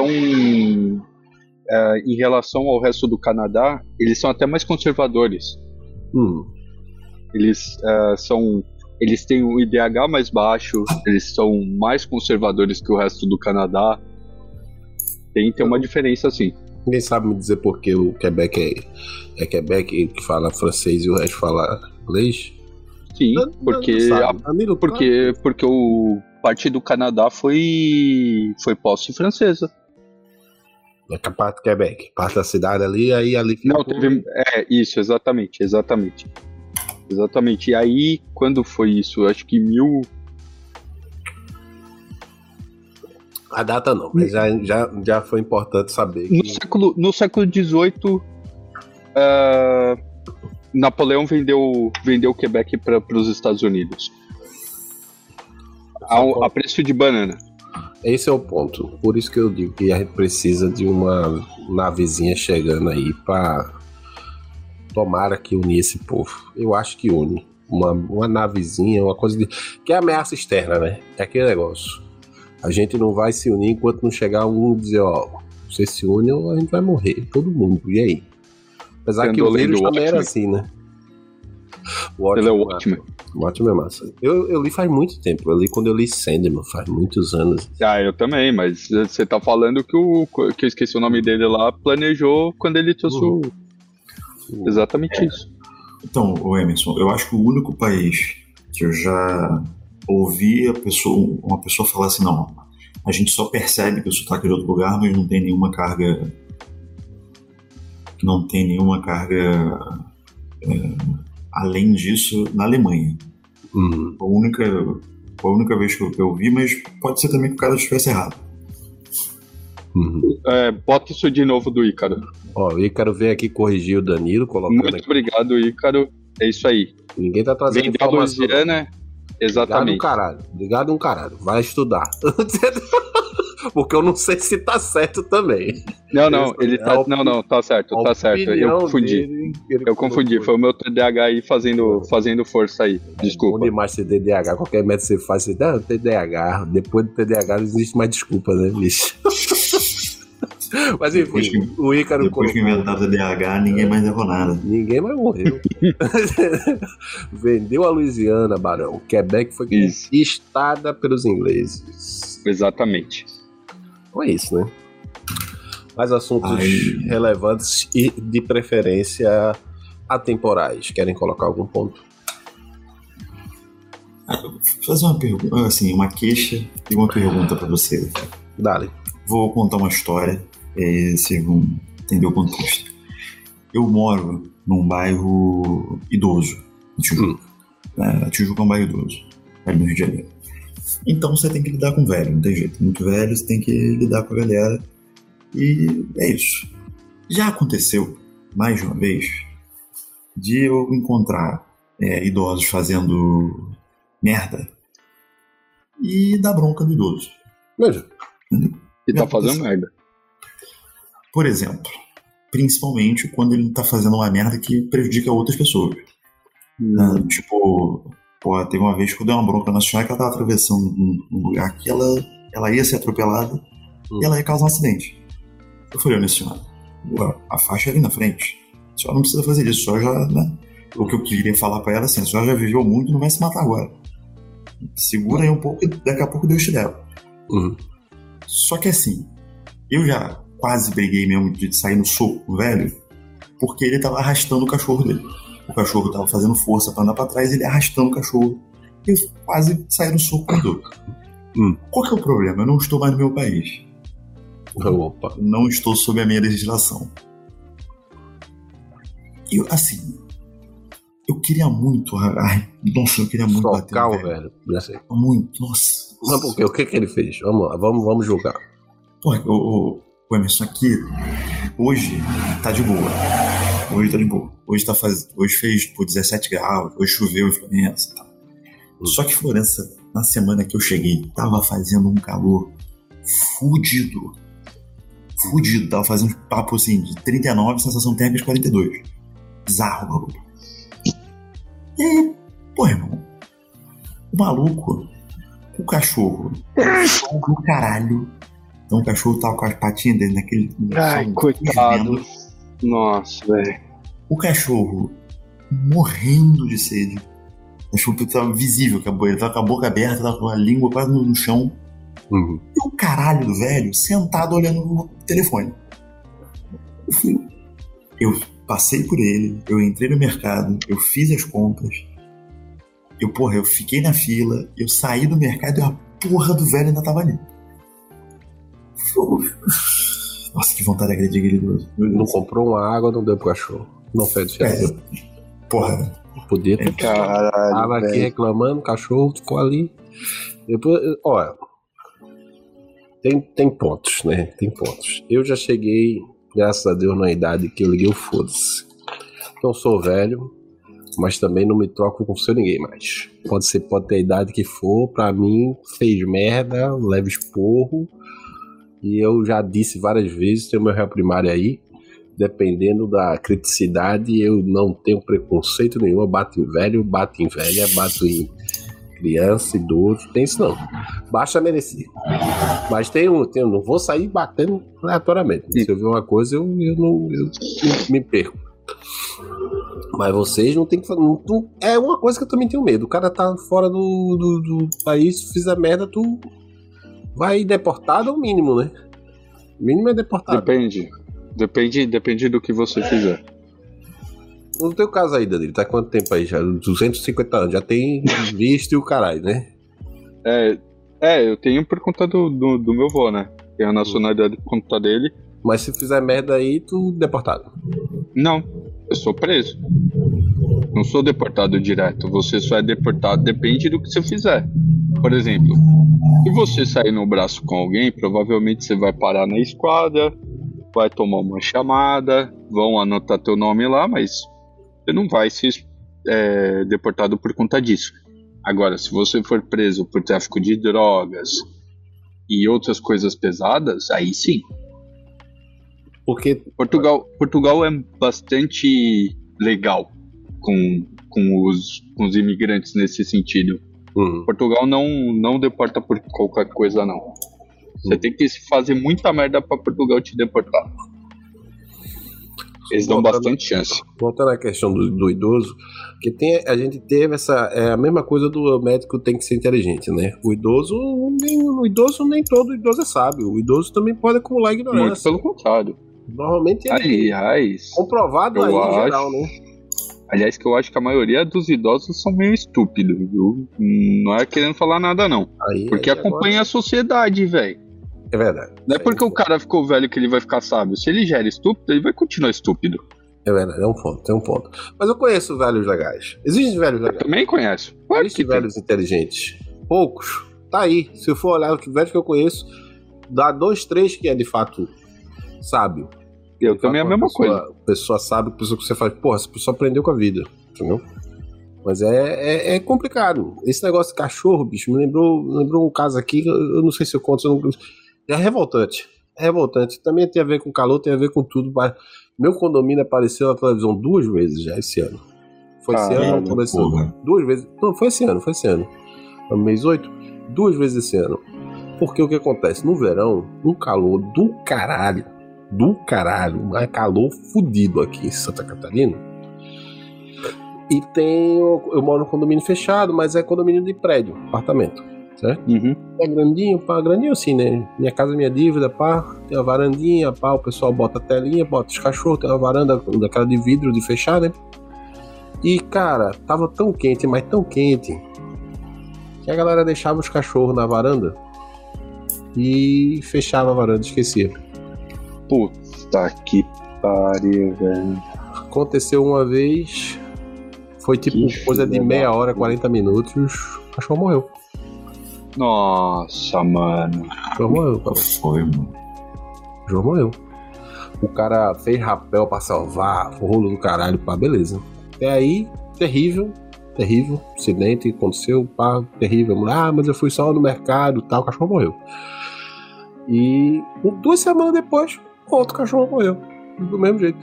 É, em relação ao resto do Canadá, eles são até mais conservadores. Hum, Eles uh, são, eles têm o I D H mais baixo, eles são mais conservadores que o resto do Canadá. Tem, tem uma diferença assim. Ninguém sabe me dizer por que o Quebec é, é Quebec, que fala francês e o resto fala inglês? Sim, não, porque, não a, porque, porque o parte do Canadá foi, foi posse francesa. É a parte do Quebec, parte da cidade ali, aí ali ficou... Não, teve... É, isso, exatamente, exatamente. Exatamente. E aí, quando foi isso? Acho que mil... A data não, mas já, já, já foi importante saber. Que... No século, no século dezoito, uh, Napoleão vendeu, vendeu o Quebec para os Estados Unidos. A, a preço de banana. Esse é o ponto. Por isso que eu digo que a gente precisa de uma navezinha chegando aí para tomara que unir esse povo. Eu acho que une. Uma, uma navezinha, uma coisa de... que é ameaça externa, né? É aquele negócio. A gente não vai se unir enquanto não chegar um e dizer, ó, você se une ou a gente vai morrer, todo mundo. E aí? Apesar Sendo que o vírus também era assim, né? O Ele é ótimo. O ótimo é massa. Eu, eu li faz muito tempo. Eu li quando eu li Sandman, faz muitos anos. Ah, eu também, mas você tá falando que o que eu esqueci o nome dele lá, planejou quando ele trouxe uhum. o... Exatamente é. isso. Então, o Emerson, eu acho que o único país que eu já ouvi a pessoa, uma pessoa falar assim, não, a gente só percebe que o sotaque é de outro lugar, mas não tem nenhuma carga não tem nenhuma carga é, além disso na Alemanha. Uhum. A única, a única vez que eu, que eu vi, mas pode ser também que o cara estivesse errado. Uhum. É, bota isso de novo do Ícaro. Ó, o Ícaro veio aqui corrigir o Danilo, colocando Muito aqui. Obrigado, Ícaro. É isso aí. Ninguém tá trazendo Vem da Louisiana, exatamente. Ligado um caralho, ligado um caralho. Vai estudar. Porque eu não sei se tá certo também. Não, não, ele tá. Não, não, tá certo, tá certo. Eu confundi. Dele, eu confundi. Foi o meu T D A H aí fazendo, fazendo força aí. Desculpa. Bom demais ser T D A H. Qualquer método você faz, você dá T D A H. Depois do T D A H não existe mais desculpa, né, bicho? Mas enfim, depois que, o Ícaro depois colocou... que inventaram o T D A H, ninguém mais errou nada. Ninguém mais morreu. Vendeu a Louisiana, Barão. Quebec foi conquistada pelos ingleses. Exatamente. Então é isso, né? Mais assuntos Ai. relevantes e de preferência atemporais. Querem colocar algum ponto? Vou fazer uma pergunta, assim, uma queixa e uma pergunta pra você. Dale. Vou contar uma história, e vocês vão entender o contexto. Eu moro num bairro idoso, em Tijuca. Hum. É, Tijuca é um bairro idoso, ali no Rio de Janeiro. Então você tem que lidar com velho, não tem jeito. Muito velho, você tem que lidar com a galera. E é isso. Já aconteceu, mais de uma vez, de eu encontrar é, idosos fazendo merda e dar bronca no idoso. Veja. Entendeu? E tá fazendo merda. Por exemplo, principalmente quando ele tá fazendo uma merda que prejudica outras pessoas. Hum. Né? Tipo, pô, teve uma vez que eu dei uma bronca na senhora que ela tava atravessando um, um lugar que ela, ela ia ser atropelada hum. e ela ia causar um acidente. Eu falei, olha, senhora, a faixa é ali na frente. A senhora não precisa fazer isso, a senhora já, né? O que eu queria falar pra ela assim, a senhora já viveu muito e não vai se matar agora. Segura aí um pouco e daqui a pouco Deus te leva. Uhum. Só que assim, eu já quase briguei mesmo de sair no soco com o velho, porque ele tava arrastando o cachorro dele. O cachorro tava fazendo força pra andar pra trás, ele arrastando o cachorro. E eu quase saí no soco com o dor. Hum. Qual que é o problema? Eu não estou mais no meu país. Opa. Não estou sob a minha legislação. E assim, eu queria muito. Ai, nossa, eu queria muito Socar bater o velho. velho. Muito, nossa. Mas por quê? O que que ele fez? Vamos lá, vamos, vamos julgar. Pô, o, o, o Emerson aqui, hoje tá de boa. Hoje tá de boa. Hoje, tá faz... hoje fez por dezessete graus, hoje choveu em Florença e tal. Hum. Só que Florença, na semana que eu cheguei, tava fazendo um calor fudido. Fudido. Tava fazendo um papo assim de trinta e nove, sensação térmica de quarenta e dois. Bizarro, maluco. E aí, pô, irmão, o maluco, o cachorro, o do caralho. Então o cachorro tava com as patinhas dele naquele. Ai, coitado. Nossa, velho. O cachorro morrendo de sede. O cachorro tava visível, ele tava com a boca aberta, tava com a língua quase no chão. Uhum. E o caralho do velho sentado olhando no telefone. Eu, fui, eu passei por ele, eu entrei no mercado, eu fiz as compras. Eu, porra, eu fiquei na fila, eu saí do mercado e a porra do velho ainda tava ali. Nossa, que vontade de agredir aquele idoso. Não comprou uma água, não deu pro cachorro. Não fez diferença. É, porra. Podia ter. Caralho, tava aqui velho. reclamando, o cachorro ficou ali. Depois, olha, tem, tem pontos, né? Tem pontos. Eu já cheguei, graças a Deus, na idade que eu liguei o foda-se. Não sou velho, mas também não me troco com seu ninguém mais. Pode ser, pode ter a idade que for, pra mim, fez merda, leva esporro. E eu já disse várias vezes, tem o meu réu primário aí, dependendo da criticidade, eu não tenho preconceito nenhum. Eu bato em velho, bato em velha, bato em criança, idoso, tem isso não. Basta merecer. Mas tem um, tem um, não vou sair batendo aleatoriamente. Se eu ver uma coisa, eu, eu, não, eu, eu me perco. Mas vocês não tem que fazer. Não, não, é uma coisa que eu também tenho medo. O cara tá fora do, do, do país, se fizer merda, tu vai deportado ao mínimo, né? O mínimo é deportado. Depende. Depende, depende do que você fizer. No teu caso aí, Danilo, tá quanto tempo aí já? duzentos e cinquenta anos, já tem visto e o caralho, né? É, é, eu tenho por conta do, do, do meu vô, né? Tenho a nacionalidade por conta dele. Mas se fizer merda aí, tu deportado. Não, eu sou preso. Não sou deportado direto. Você só é deportado, depende do que você fizer. Por exemplo, se você sair no braço com alguém, provavelmente você vai parar na esquadra, vai tomar uma chamada, vão anotar teu nome lá, mas você não vai ser é, deportado por conta disso. Agora, se você for preso por tráfico de drogas e outras coisas pesadas, aí sim. Porque Portugal, Portugal é bastante legal com, com, os, com os imigrantes nesse sentido. Uhum. Portugal não, não deporta por qualquer coisa, não. Você Uhum. tem que fazer muita merda pra Portugal te deportar. Eles dão Voltando- bastante chance. Voltando à questão do, do idoso, que tem, a gente teve essa. É a mesma coisa do médico tem que ser inteligente, né? O idoso, nem, o idoso nem todo idoso é sábio. O idoso também pode acumular Muito ignorância. pelo contrário. Normalmente é Aliás, comprovado eu aí em acho- geral, né? aliás, que eu acho que a maioria dos idosos são meio estúpidos, viu? Não é querendo falar nada, não. Aí, Porque aí acompanha a sociedade, velho. agora- É verdade. Não é porque o cara ficou velho que ele vai ficar sábio. Se ele já era estúpido, ele vai continuar estúpido. É verdade, é um ponto, tem um ponto. Mas eu conheço velhos legais. Existem velhos legais. Também conheço. Claro que Existem tem. velhos inteligentes. Poucos. Tá aí. Se eu for olhar o que velho que eu conheço, dá dois, três que é de fato sábio. Eu De também é a fato, mesma uma pessoa, coisa. Pessoa sábia, pessoa que você faz, porra, essa pessoa aprendeu com a vida. Entendeu? Mas é, é, é complicado. Esse negócio de cachorro, bicho, me lembrou, me lembrou um caso aqui, eu eu não sei se eu conto, se eu não... é revoltante. É revoltante. Também tem a ver com calor, tem a ver com tudo. Mas meu condomínio apareceu na televisão duas vezes já esse ano. Foi esse Caralho, ano, começou porra. duas vezes. Não, foi esse ano, foi esse ano. No mês oito, duas vezes esse ano. Porque o que acontece? No verão, um calor do caralho. Do caralho. Um calor fudido aqui em Santa Catarina. E tem. Eu moro num condomínio fechado, mas é condomínio de prédio, apartamento. Certo? Uhum. É grandinho, pá, grandinho assim, né? Minha casa, minha dívida, pá, tem uma varandinha, pá, o pessoal bota a telinha, bota os cachorros, tem uma varanda daquela de vidro, de fechar, né? E, cara, tava tão quente, mas tão quente, que a galera deixava os cachorros na varanda e fechava a varanda, esquecia. Puta que pariu, velho. Aconteceu uma vez, foi tipo Que coisa de filha meia da hora, puta. quarenta minutos, o cachorro morreu. Nossa, mano. O cachorro morreu, cara. Foi, mano. O João morreu. O cara fez rapel pra salvar, o rolo do caralho, pá, beleza. Até aí, terrível, terrível. Acidente aconteceu, pá, terrível. Ah, mas eu fui só no mercado e tal, o cachorro morreu. E duas semanas depois, outro cachorro morreu. Do mesmo jeito.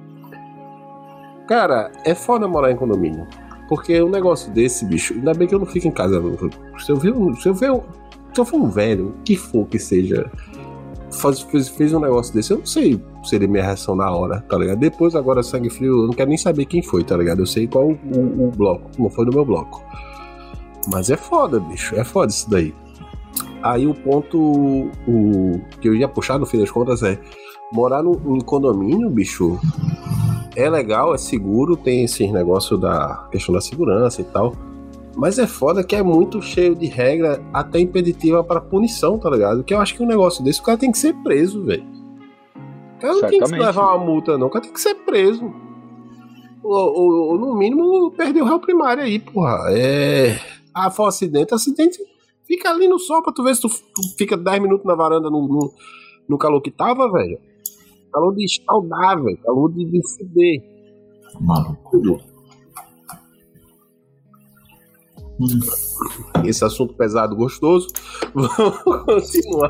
Cara, é foda morar em condomínio. Porque um negócio desse, bicho, ainda bem que eu não fico em casa. Se eu ver, um- se eu ver, um- se eu for um velho, o que for que seja, faz, fez, fez um negócio desse, eu não sei se seria minha reação na hora, tá ligado? Depois, agora, sangue frio, eu não quero nem saber quem foi, tá ligado? Eu sei qual o, o, o bloco, não foi do meu bloco. Mas é foda, bicho, é foda isso daí. Aí o ponto o, que eu ia puxar, no fim das contas, é morar no, em condomínio, bicho, é legal, é seguro, tem esse negócio da questão da segurança e tal. Mas é foda que é muito cheio de regra, até impeditiva pra punição, tá ligado? Que eu acho que um negócio desse, o cara tem que ser preso, velho. O cara não tem que levar uma multa, não. O cara tem que ser preso. Ou, ou, ou no mínimo, perder o réu primário aí, porra. É... Ah, foi um acidente, acidente... Fica ali no sol pra tu ver se tu, tu fica dez minutos na varanda no, no, no calor que tava, velho. Calor de escaldar, velho. Calor de, de fuder. Maluco. Hum. Esse assunto pesado, gostoso. Vamos continuar.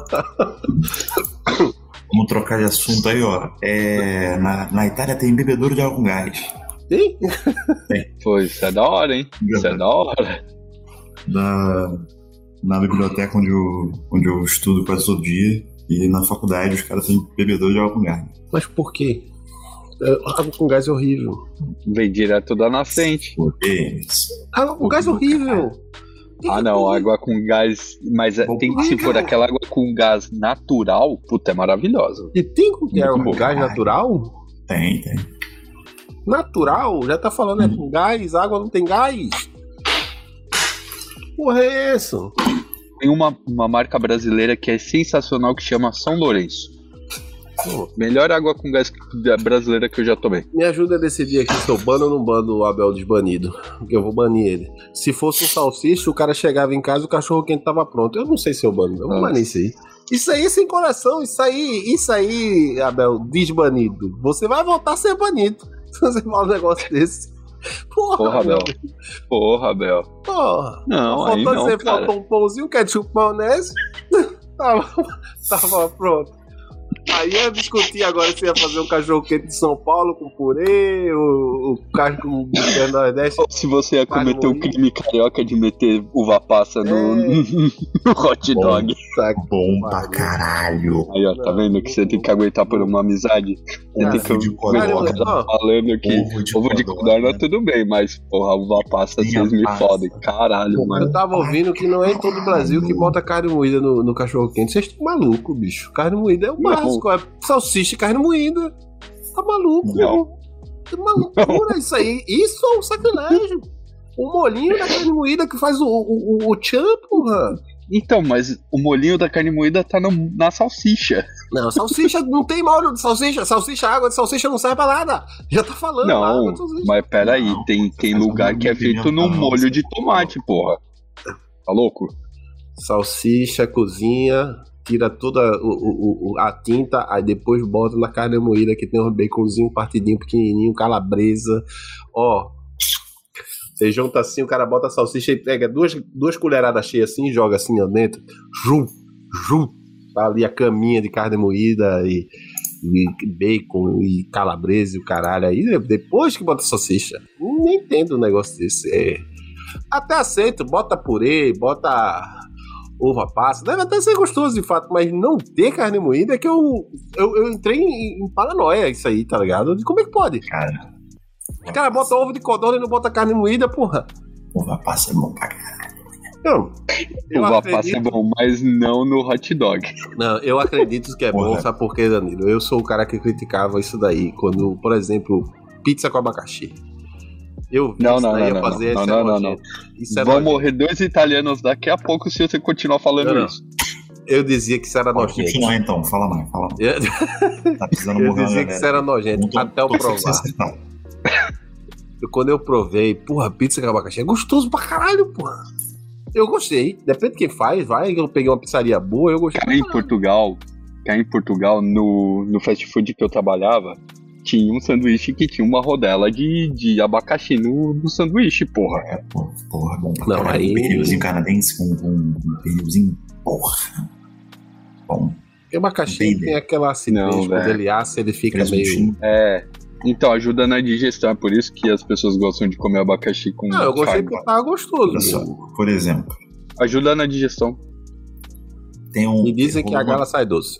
Vamos trocar de assunto aí, ó. É, na, na Itália tem bebedouro de água com gás. Tem? Tem. Pô, isso é da hora, hein? Isso é da hora. Na, na biblioteca onde eu, onde eu estudo quase todo dia, e na faculdade os caras têm bebedouro de água com gás. Mas por quê? Água com gás é horrível. Vem direto da nascente. Água com gás é horrível. Ah não, água com gás. Mas Bom, tem que se for aquela água com gás natural, puta, é maravilhosa. E tem com que água com gás natural? Tem, tem. Natural? Já tá falando, é com gás, água não tem gás? Porra, é isso? Tem uma, uma marca brasileira que é sensacional que chama São Lourenço. Pô, melhor água com gás brasileira que eu já tomei. Me ajuda a decidir aqui se eu bano ou não bano o Abel desbanido. Porque eu vou banir ele. Se fosse um salsicha, o cara chegava em casa e o cachorro quente tava pronto. Eu não sei se eu bano, eu vou banir isso aí. Isso aí sem coração, isso aí, isso aí, Abel, desbanido. Você vai voltar a ser banido se você falar um negócio desse. Porra, Porra Abel. Porra, Abel. Porra. Não, aí não, você cara. Faltou um pãozinho, ketchup, maionese. tava, tava pronto. Aí eu discuti agora se ia fazer um cachorro quente de São Paulo com purê, o, o carne com o do Nordeste. Ou se você ia cometer um crime carioca de meter uva passa no, é. no hot dog. Bom, bom pra caralho. Aí, ó, tá vendo que você tem que aguentar por uma amizade? Você ah, tem que aguentar falando que ovo de, ovo de codorna, né? Tudo bem, mas porra, uva passa, vocês me fodem. Caralho, eu mano. Eu tava ouvindo que não é em todo o Brasil que bota carne moída no, no cachorro quente. Vocês estão malucos, bicho. Carne moída é o básico. É salsicha e carne moída. Tá maluco? Não. É malucura isso aí. Isso é um sacrilégio. O molhinho da carne moída que faz o, o, o, o tchan, porra. Então, mas o molhinho da carne moída tá no, na salsicha. Não, salsicha não tem molho de salsicha. Salsicha, água de salsicha não serve pra nada. Já tá falando. Não, mas peraí, não, tem, tem lugar que é feito no molho de tomate, porra. Tá louco? Salsicha, cozinha, tira toda o, o, a tinta, aí depois bota na carne moída que tem um baconzinho partidinho, pequenininho, calabresa. Ó, você junta assim, o cara bota a salsicha e pega duas, duas colheradas cheias assim e joga assim ó, dentro. Jum, jum. Tá ali a caminha de carne moída e, e bacon e calabresa e o caralho. Aí depois que bota a salsicha, nem entendo um negócio desse. É... Até aceito, bota purê, bota uva passa, deve até ser gostoso de fato, mas não ter carne moída é que eu, eu, eu entrei em, em paranoia isso aí, tá ligado? Como é que pode? Cara, os caras botam ovo de codorna e não botam carne moída, porra. Uva passa é bom pra caralho. Não, uva acredito... passa é bom, mas não no hot dog. Não, eu acredito que é porra. bom, sabe por quê, Danilo? Eu sou o cara que criticava isso daí, quando, por exemplo, pizza com abacaxi. Eu vi não, isso não, daí não, a fazer não, isso não, é não, não. Isso é Vão nojento. morrer dois italianos daqui a pouco se você continuar falando não, não. isso. Eu dizia que isso era Pode nojento. continuar então, fala mais, fala mais. Tá precisando Eu morrer, dizia né, que isso era nojento, tô, até eu tô provar. Quando eu provei, porra, pizza com abacaxi é gostoso pra caralho, porra. Eu gostei. Depende de quem faz, vai. Eu peguei uma pizzaria boa, eu gostei. Cá em Portugal, cá em Portugal, no, no fast food que eu trabalhava, tinha um sanduíche que tinha uma rodela de, de abacaxi no, no sanduíche, porra. É, porra, porra, bom pra não, caralho. aí... Um pernilzinho canadense com, com um pernilzinho, porra. Bom. Porque o abacaxi Entendi. tem aquela acidez, Não, quando velho. ele assa, ele fica Presuntinho. meio... É, então ajuda na digestão, é por isso que as pessoas gostam de comer abacaxi com Não, eu gostei carne. porque tava gostoso. Olha só, mesmo. por exemplo, Ajuda na digestão. tem um... E dizem que a gala sai doce.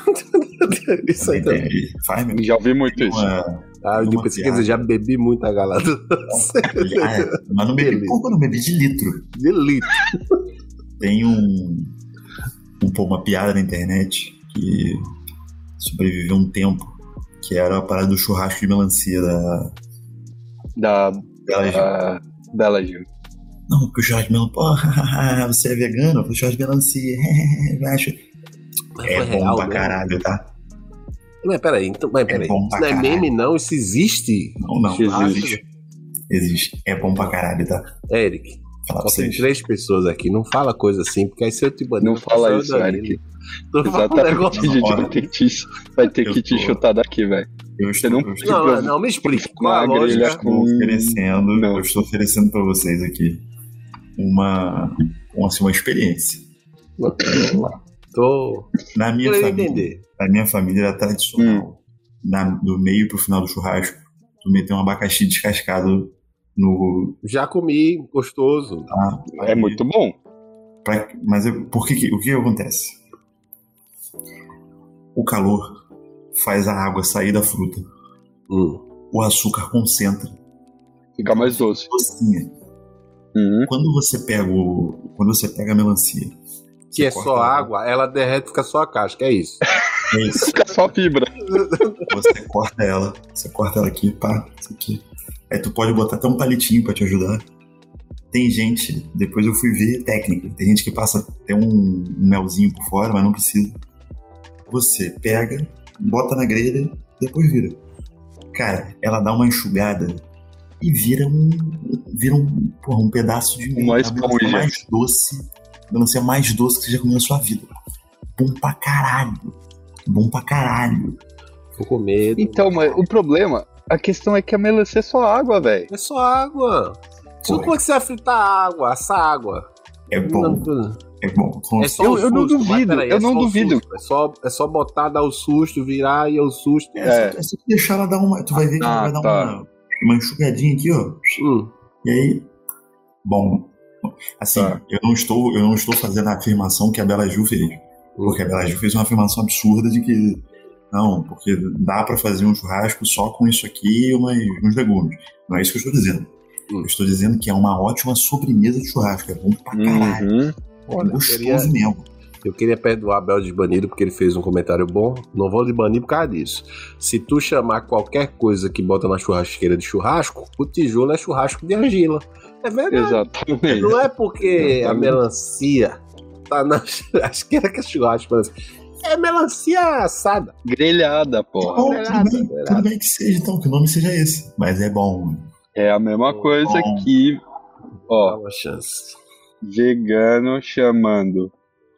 Isso aí também. Entendi. Faz mesmo. Já ouvi muito isso. Uma, Ah, eu uma pensei que já bebi muita gala doce. Ah, é. Mas não bebi Beleza. pouco, não bebi de litro. De litro. Tem um, um pô, uma piada na internet que sobreviveu um tempo, que era a parada do churrasco de melancia da... Da Bela Gil. da Bela Gil. Não, porque o churrasco de melancia... Porra, você é vegano? O churrasco de melancia... Acho... É bom real, pra né? caralho, tá? Mas peraí, então, mas peraí. É bom Isso pra não é caralho. meme, não? Isso existe? Não, não. Existe. Existe. Existe. É bom pra caralho, tá? Eric, Falar pra só tem vocês. três pessoas aqui. Não fala coisa assim, porque aí se eu te banir... Não eu fala saio isso, dali. Eric. Tu fala um Exatamente, negócio... a gente Olha, vai ter que te, vai ter eu que te tô- chutar daqui, velho. Eu estou, não- eu estou, Não, não, não, me explique. Qual é a Uma grelha lógica? estou oferecendo, Não. eu estou oferecendo pra vocês aqui uma, uma, assim, uma experiência. Vamos lá. Tô Na minha querendo família, entender. na minha família era tradicional, na, do meio pro final do churrasco, tu meter um abacaxi descascado no... Já comi, gostoso. Tá? É muito bom. Pra- mas eu- por que, que- o que acontece? O calor faz a água sair da fruta, Hum. o açúcar concentra, Fica mais doce. docinha. Uhum. Quando você pega o, quando você pega a melancia, Que é você só corta ela, água, ela derrete e fica só a casca, é isso. é isso. Fica só fibra. Você corta ela, você corta ela aqui, pá, isso aqui. Aí tu pode botar até um palitinho pra te ajudar. Tem gente, depois eu fui ver técnica, tem gente que passa até um, um melzinho por fora, mas não precisa. Você pega, bota na grelha, depois vira. Cara, ela dá uma enxugada e vira um, vira um, porra, um pedaço de Uma a melancia esponja. mais doce, a melancia mais doce que você já comeu na sua vida. Bom pra caralho. Bom pra caralho. Tô com medo. Então, mas o problema, a questão é que a melancia é só água, velho. É só água. Você não Pô, como é que você vai fritar água, assar água? é bom, Não, é bom. é só Eu- o eu não susto, mas duvido, peraí, eu é não só o duvido. susto. É só, é só botar, dar o susto, virar e é o susto. É, só- é só deixar ela dar uma. Tu vai ver que ela Ah, vai dar tá. uma, uma enxugadinha aqui, ó. Hum. E aí. Bom. Assim, Tá. eu, não estou, eu não estou fazendo a afirmação que a Bela Gil fez. Porque a Bela Gil fez uma afirmação absurda de que. Não, porque dá pra fazer um churrasco só com isso aqui e umas, uns legumes. Não é isso que eu estou dizendo. Hum. Eu estou dizendo que é uma ótima sobremesa de churrasco. É bom pra caralho. Uhum. É Olha, eu gostoso queria, mesmo. eu queria perdoar Abel de banido porque ele fez um comentário bom. Não vou de banir por causa disso. Se tu chamar qualquer coisa que bota na churrasqueira de churrasco, o tijolo é churrasco de argila. É verdade. Exatamente. Não é porque a Exatamente. melancia tá na churrasqueira que é churrasco. Mas é melancia assada. Grelhada, porra. Bom, Verdade, tudo, bem, verdade. tudo bem que seja, então, que o nome seja esse. Mas é bom. É a mesma coisa Bom. que, Dá ó, uma chance. vegano chamando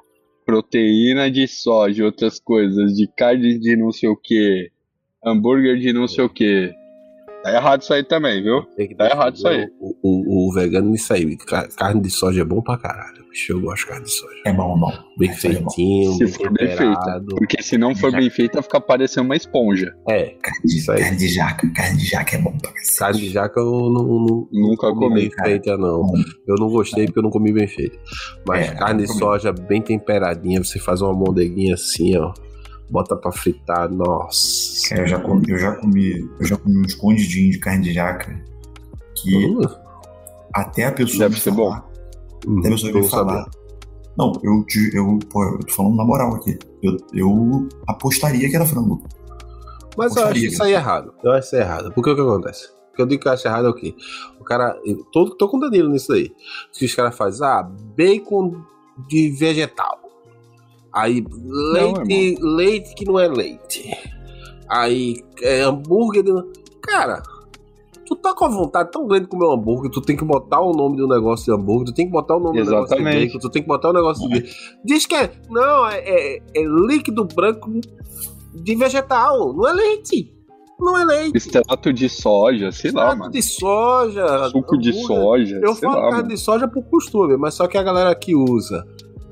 proteína de soja, outras coisas, de carne de não sei o que, hambúrguer de não sei o que. Tá errado isso aí também, viu? Tem que Tá deixar- errado isso aí. O, o, o vegano nisso aí. Ca- Carne de soja é bom pra caralho. Bicho, eu gosto de carne de soja. É bom, bom. Bem Isso aí é bom. feitinho, Se bem for bem feita. temperado. Porque se não for bem feita, fica parecendo uma esponja. É, Carne de, Isso aí. carne de jaca. Carne de jaca é bom pra cacete. carne de jaca eu não, não, Nunca não comi comi, bem cara. feita, não. Bom. Eu não gostei porque eu não comi bem feita. Mas É, carne eu de comi. soja bem temperadinha, você faz uma mondeguinha assim, ó. Bota pra fritar, nossa. É, eu já comi, eu já comi, eu já comi um escondidinho de carne de jaca que Uh, até a pessoa Deve me ser falar, hum, até a pessoa me vou saber. falar. Não, eu, te- eu, pô, eu tô falando na moral aqui. Eu, eu apostaria que era frango. Mas eu acho Gostaria, isso aí errado. Eu acho isso aí errado. Porque o que acontece? O que eu digo que eu acho errado é o quê? O cara. Eu tô, tô com o Danilo nisso aí. Que os caras fazem, ah, bacon de vegetal. Aí, leite, leite que não é leite. Aí, é, hambúrguer. De... Cara, tu tá com a vontade tão grande de comer um hambúrguer, tu tem que botar o nome do negócio de hambúrguer, tu tem que botar o nome do negócio de Exatamente. bacon, tu tem que botar o negócio de. Diz que é. Não, é, é, é líquido branco de vegetal, não é leite. Não é leite. Extrato de soja, sei lá, Extrato mano. de soja. Suco de hambúrguer. soja, Eu sei falo lá, carne mano. de soja por costume, mas só que a galera que usa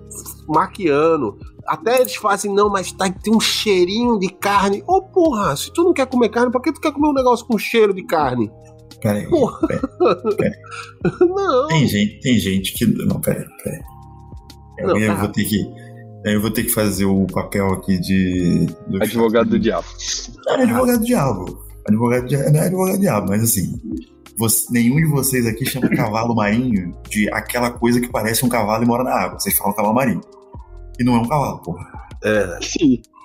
maquiando, até eles fazem, não, mas tá, tem um cheirinho de carne. Ô, porra, se tu não quer comer carne, por que tu quer comer um negócio com cheiro de carne? Peraí. Porra. peraí. Não. Tem gente, tem gente que. Não, peraí, peraí. Eu, Não, eu tá. vou ter que. Eu vou ter que fazer o papel aqui de. do Advogado do diabo. Não é advogado do diabo. Advogado do diabo. Não é advogado do diabo, mas assim. Você, nenhum de vocês aqui chama cavalo marinho de aquela coisa que parece um cavalo e mora na água. Vocês falam cavalo marinho. E não é um cavalo, porra. É, Sim.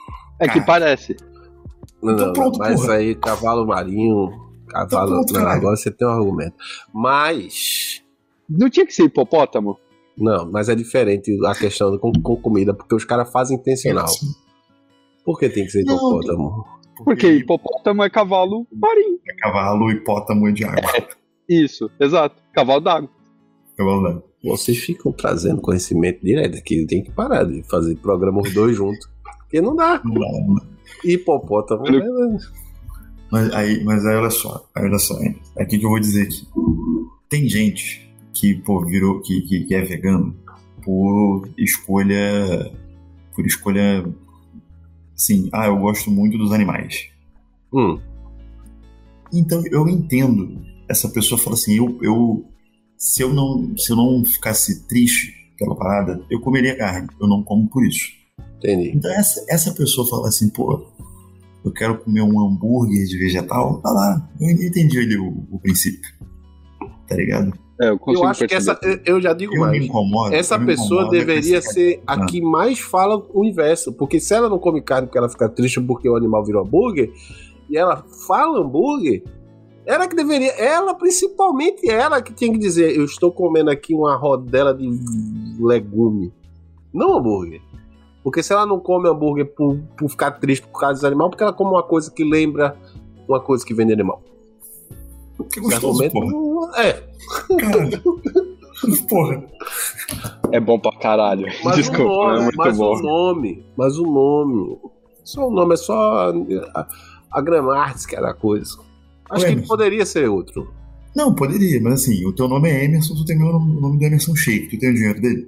É que Cara. parece. Não, Então não, pronto, mas porra. aí cavalo marinho, cavalo. Então pronto, não, caralho. agora você tem um argumento. Mas. Não tinha que ser hipopótamo? Não, mas é diferente a questão do- com, com comida, porque os caras fazem intencional. Por que tem que ser Não, hipopótamo? Porque hipopótamo é cavalo marinho. é cavalo, hipótamo de água. Isso, exato. Cavalo d'água. Cavalo d'água. Vocês ficam trazendo conhecimento direto aqui, tem que parar de fazer programa os dois juntos. Porque não dá. Não dá, não dá. Hipopótamo. Olha- né? Mas aí, mas aí olha só, aí olha só, hein? É aqui que eu vou dizer aqui. Tem gente que, pô, virou, que, que, que é vegano por escolha, por escolha, assim, ah, eu gosto muito dos animais. Hum, Então eu entendo essa pessoa fala assim, eu, eu se eu não, se eu não ficasse triste pela parada, eu comeria carne, eu não como por isso. entendi. Então essa, essa pessoa fala assim, pô, eu quero comer um hambúrguer de vegetal, tá lá, eu entendi ali o, o princípio, tá ligado? É, eu consigo Eu acho que perceber. essa. Eu eu já digo Eu me mais. incomodo. Essa eu me pessoa incomodo é com deveria esse- ser a que mais fala o inverso. Porque se ela não come carne porque ela fica triste porque o animal virou hambúrguer, e ela fala hambúrguer, ela que deveria. Ela, principalmente ela, que tinha que dizer: eu estou comendo aqui uma rodela de legume. Não hambúrguer. Porque se ela não come hambúrguer por, por ficar triste por causa dos animais, porque ela come uma coisa que lembra uma coisa que vem de animal. Que gostoso, Esse porra. argumento, é. Caralho. Porra. É bom pra caralho. Mas Desculpa, o nome, é muito mas bom. o nome, mas o nome. Só o nome, é só a, a gramática da coisa. Acho Ué, que mas- poderia ser outro. Não, poderia, mas assim, o teu nome é Emerson, tu tem o nome, o nome do Emerson Sheik, tu tem o dinheiro dele?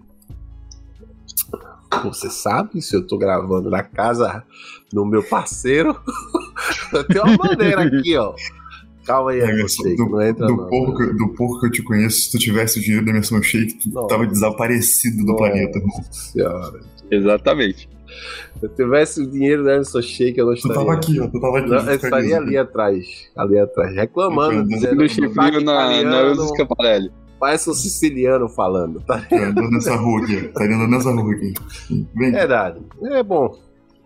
Você sabe se eu tô gravando na casa do meu parceiro? Eu tenho uma maneira aqui, ó. Calma aí, Emerson, Sheik, do, não entra do, não. pouco, que- do pouco que eu te conheço, se tu tivesse o dinheiro do Emerson Sheik, tu Não. tava desaparecido do Nossa planeta. Senhora. Exatamente. Se eu tivesse o dinheiro da Emerson Sheik, eu não Tu estaria. tava aqui, ó, tu tava aqui. Não, tu eu estaria ali atrás, ali atrás, reclamando, Entrando dizendo Do que chifrinho na, na Elza Scaparelli. parece um siciliano falando, tá? Tá andando nessa rua aqui, ó. Tá andando nessa rua aqui. Vem. Verdade. É bom.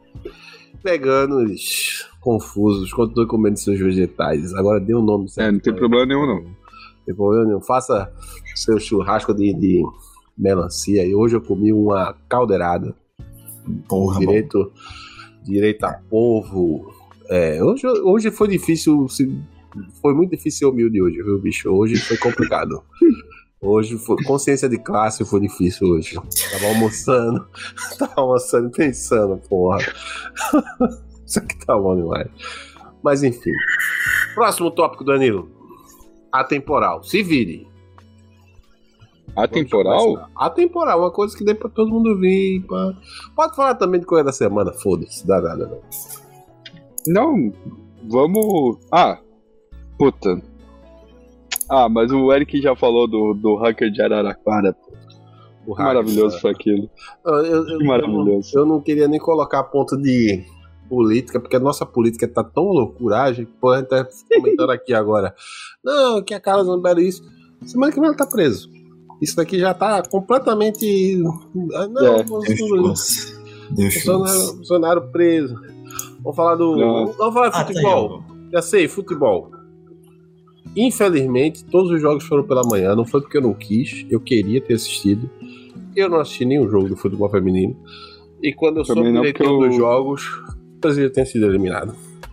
Veganos confusos, continue comendo seus vegetais. Agora dê um nome certo. É, não tem problema nenhum, não. Não tem problema nenhum. Faça seu churrasco de, de melancia. E hoje eu comi uma caldeirada. Porra, mano. direito, direito a polvo. É, hoje, hoje foi difícil. se- Foi muito difícil ser humilde hoje, viu, bicho? Hoje foi complicado. Hoje foi. Consciência de classe foi difícil hoje. Tava almoçando. Tava almoçando e pensando, porra. Isso aqui tá bom demais. Mas enfim. Próximo tópico, Danilo. Atemporal. Se vire. Atemporal? Atemporal, uma coisa que dê pra todo mundo vir. Pá. Pode falar também de coisa da semana, foda-se, dá nada não. Não, vamos. Ah, puta. Ah, mas o Eric já falou do, do hacker de Araraquara. O Que maravilhoso foi aquilo. Eu, eu, eu, Que maravilhoso. Eu não queria nem colocar ponto de política, porque a nossa política tá tão loucuragem que pô, a gente tá comentando aqui agora. Não, que a Carla Zambelli isso. Semana que vem ela tá preso. Isso daqui já tá completamente. Não, É, Bolsonaro, Deus Bolsonaro, Bolsonaro preso. Vamos falar do. Não. Vamos falar de Ah, tá futebol. Já sei, futebol. Infelizmente, todos os jogos foram pela manhã. Não foi porque eu não quis, eu queria ter assistido. Eu não assisti nenhum jogo do futebol feminino. E quando eu Também soube não, direitinho porque eu- dos jogos, o Brasil tinha sido eliminado.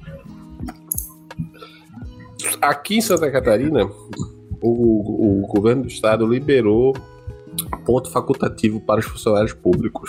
Aqui em Santa Catarina, o, o governo do estado liberou ponto facultativo para os funcionários públicos.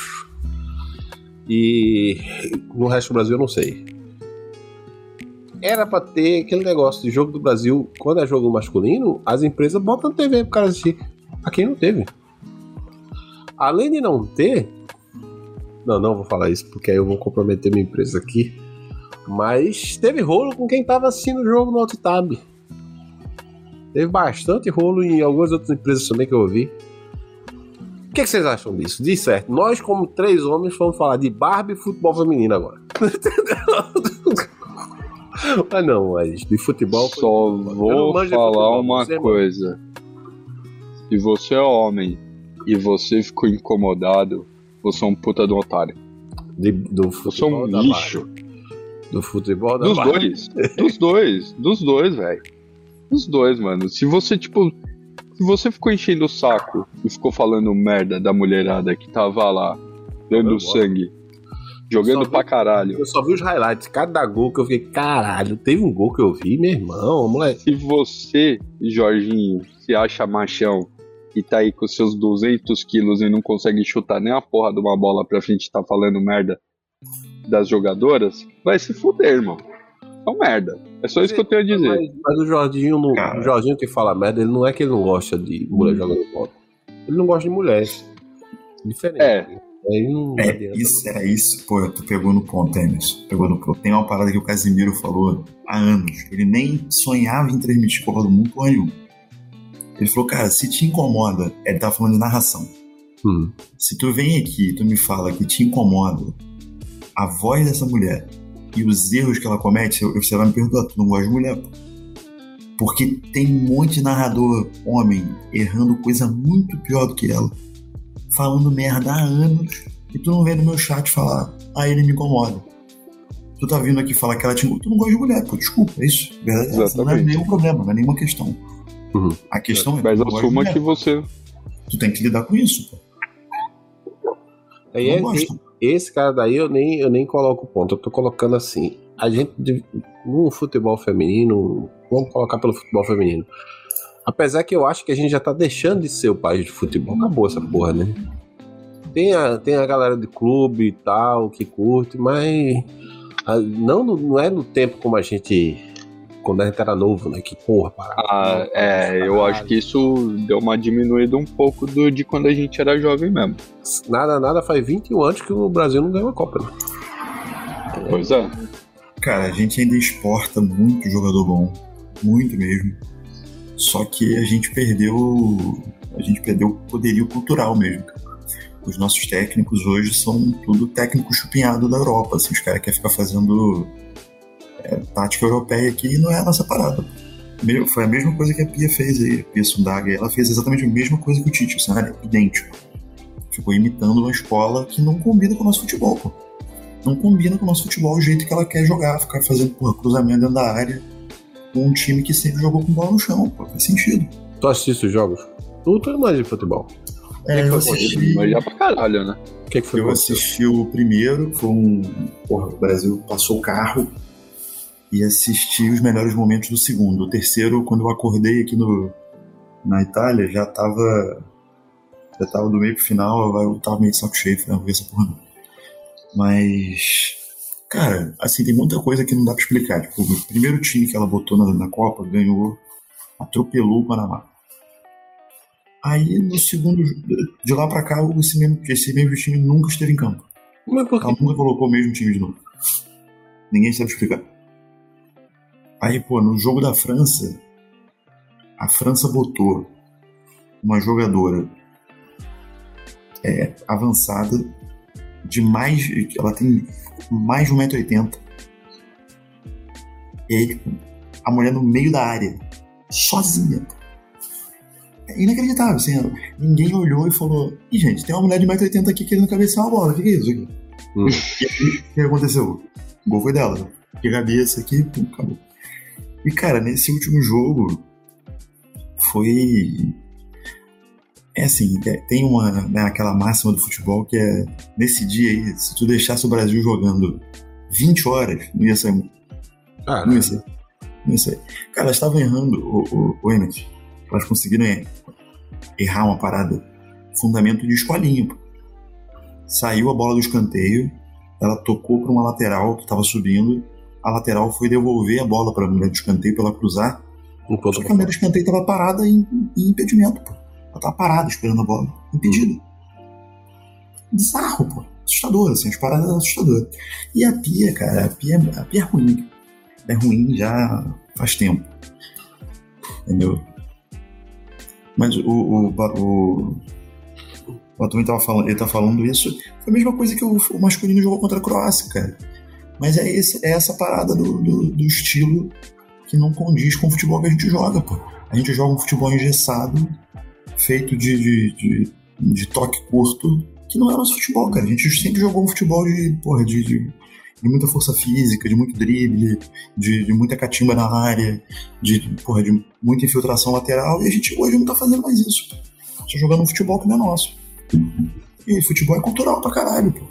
E no resto do Brasil eu não sei. Era pra ter aquele negócio de jogo do Brasil, quando é jogo masculino, as empresas botam na T V pro cara assistir. Aqui não teve. Além de não ter. Não, não vou falar isso, porque aí eu vou comprometer minha empresa aqui. Mas teve rolo com quem tava assistindo o jogo no Alt-Tab. Teve bastante rolo em algumas outras empresas também que eu ouvi. O que, que vocês acham disso? Diz certo. Nós, como três homens, vamos falar de Barbie e futebol feminino agora. Mas não, mas de futebol. Só Eu não vou manjo de falar futebol, uma você, mano. coisa. Se você é homem e você ficou incomodado, você é um puta de um otário. De, do Eu sou futebol um da lixo. Barbie. Do futebol da Dos Barbie. dois. Dos dois. Dos dois, velho. Dos dois, mano. Se você, tipo. Se você ficou enchendo o saco e ficou falando merda da mulherada que tava lá, dando Eu sangue, jogando Só pra vi- caralho. Eu só vi os highlights, cada gol que eu fiquei, caralho, teve um gol que eu vi, meu irmão, moleque. Se você, Jorginho, se acha machão e tá aí com seus duzentos quilos e não consegue chutar nem a porra de uma bola pra frente e tá falando merda das jogadoras, vai se fuder, irmão. É um merda. É só isso que eu tenho a dizer. Mas, mas o Jorginho, não, Cara. o Jorginho que fala merda, ele não é que ele não gosta de mulher jogando bola. Ele não gosta de mulher. Diferente. É. Aí não É, adianta. isso, era isso. Pô, tu pegou no ponto, Emerson. Pegou no ponto. Tem uma parada que o Casimiro falou há anos. Ele nem sonhava em transmitir Copa do Mundo porra nenhuma. Ele falou, cara, se te incomoda, ele tava falando de narração. Hum. Se tu vem aqui e tu me fala que te incomoda a voz dessa mulher e os erros que ela comete, eu- você vai me perguntar, tu não gosta de mulher, pô? Porque tem um monte de narrador homem errando coisa muito pior do que ela, falando merda há anos, e tu não vem no meu chat falar, ah, ele me incomoda. Tu tá vindo aqui falar que ela te incomoda, tu não gosta de mulher, pô, desculpa, é isso. Verdade, é essa. Não é Exatamente. nenhum problema, não é nenhuma questão. Uhum. A questão é Mas tu não gosta de assuma mulher, que você. tu tem que lidar com isso, pô. Tu Aí não é- gosta. esse cara daí eu nem, eu nem coloco ponto, eu tô colocando assim. A gente, de- no futebol feminino, vamos colocar pelo futebol feminino. Apesar que eu acho que a gente já tá deixando de ser o país de futebol. Acabou essa porra, né? Tem a, tem a galera de clube e tal, que curte, mas a- não, no- não é no tempo como a gente. Quando a gente era novo, né? Que porra, parada. Ah, é, eu acho que isso deu uma diminuída um pouco do, de quando a gente era jovem mesmo. Nada, nada, faz vinte e um anos que o Brasil não ganhou a Copa, né? Pois é. Cara, a gente ainda exporta muito jogador bom, muito mesmo. Só que a gente perdeu, a gente perdeu o poderio cultural mesmo. Cara. Os nossos técnicos hoje são tudo técnico chupinhado da Europa. Assim, os caras querem ficar fazendo é, tática europeia aqui e não é a nossa parada. Meu, foi a mesma coisa que a Pia fez aí, a Pia Sundaga. Ela fez exatamente a mesma coisa que o Tite, o cenário é idêntico. Ficou imitando uma escola que não combina com o nosso futebol, pô. Não combina com o nosso futebol o jeito que ela quer jogar, ficar fazendo porra, cruzamento dentro da área com um time que sempre jogou com bola no chão, pô, faz sentido. Tu assiste os jogos? Tu, tu é mais de futebol. É, eu assisti, Mas já pra caralho, né? O que, que foi eu com assisti o primeiro, foi um. Porra, o Brasil passou o carro e assisti os melhores momentos do segundo. O terceiro, quando eu acordei aqui no, na Itália, já tava. Já tava do meio pro final, eu tava meio de saco cheio, falei, não, vou ver essa porra não. Mas. Cara, assim, tem muita coisa que não dá pra explicar. Tipo, o primeiro time que ela botou na, na Copa ganhou, atropelou o Panamá. Aí no segundo, de lá pra cá, esse mesmo, esse mesmo time nunca esteve em campo. Mas por Ela que? nunca colocou o mesmo time de novo. Ninguém sabe explicar. Aí, pô, no jogo da França, a França botou uma jogadora é, avançada de mais. Ela tem mais de um metro e oitenta. E aí, tipo, a mulher no meio da área, sozinha. É inacreditável, assim. Ninguém olhou e falou: Ih, gente, tem uma mulher de um metro e oitenta aqui querendo cabecear uma bola, o que, que é isso aqui? Hum. E aí, o que aconteceu? O gol foi dela, né? Que cabeça aqui, pum, acabou. E, cara, nesse último jogo, foi. É assim, tem uma, né, aquela máxima do futebol que é, nesse dia aí, se tu deixasse o Brasil jogando vinte horas, não ia sair. Ah, Não ia sair. Não ia sair. Cara, elas estavam errando, o, o, o Emmett. Elas conseguiram errar uma parada, fundamento de escolinho. Pô. Saiu a bola do escanteio, ela tocou para uma lateral que estava subindo, a lateral foi devolver a bola para a mulher do escanteio para ela cruzar, um ponto só que a mulher do escanteio estava parada em, em impedimento. Pô. Ela tava parada esperando a bola, impedida. Bizarro, pô. Assustador, assim, as paradas assustadoras. E a Pia, cara, a Pia, a Pia é ruim. É ruim já faz tempo. Entendeu? Mas o, o, o, o Atuim tava falando, ele tá falando isso, foi a mesma coisa que o, o masculino jogou contra a Croácia, cara. Mas é, esse, é essa parada do, do, do estilo que não condiz com o futebol que a gente joga, pô. A gente joga um futebol engessado, feito de, de, de, de toque curto, que não é nosso futebol, cara. A gente sempre jogou um futebol de, porra, de, de, de muita força física, de muito drible, de, de muita catimba na área, de, porra, de muita infiltração lateral, e a gente hoje não tá fazendo mais isso. A gente tá jogando um futebol que não é nosso. E futebol é cultural pra caralho, pô.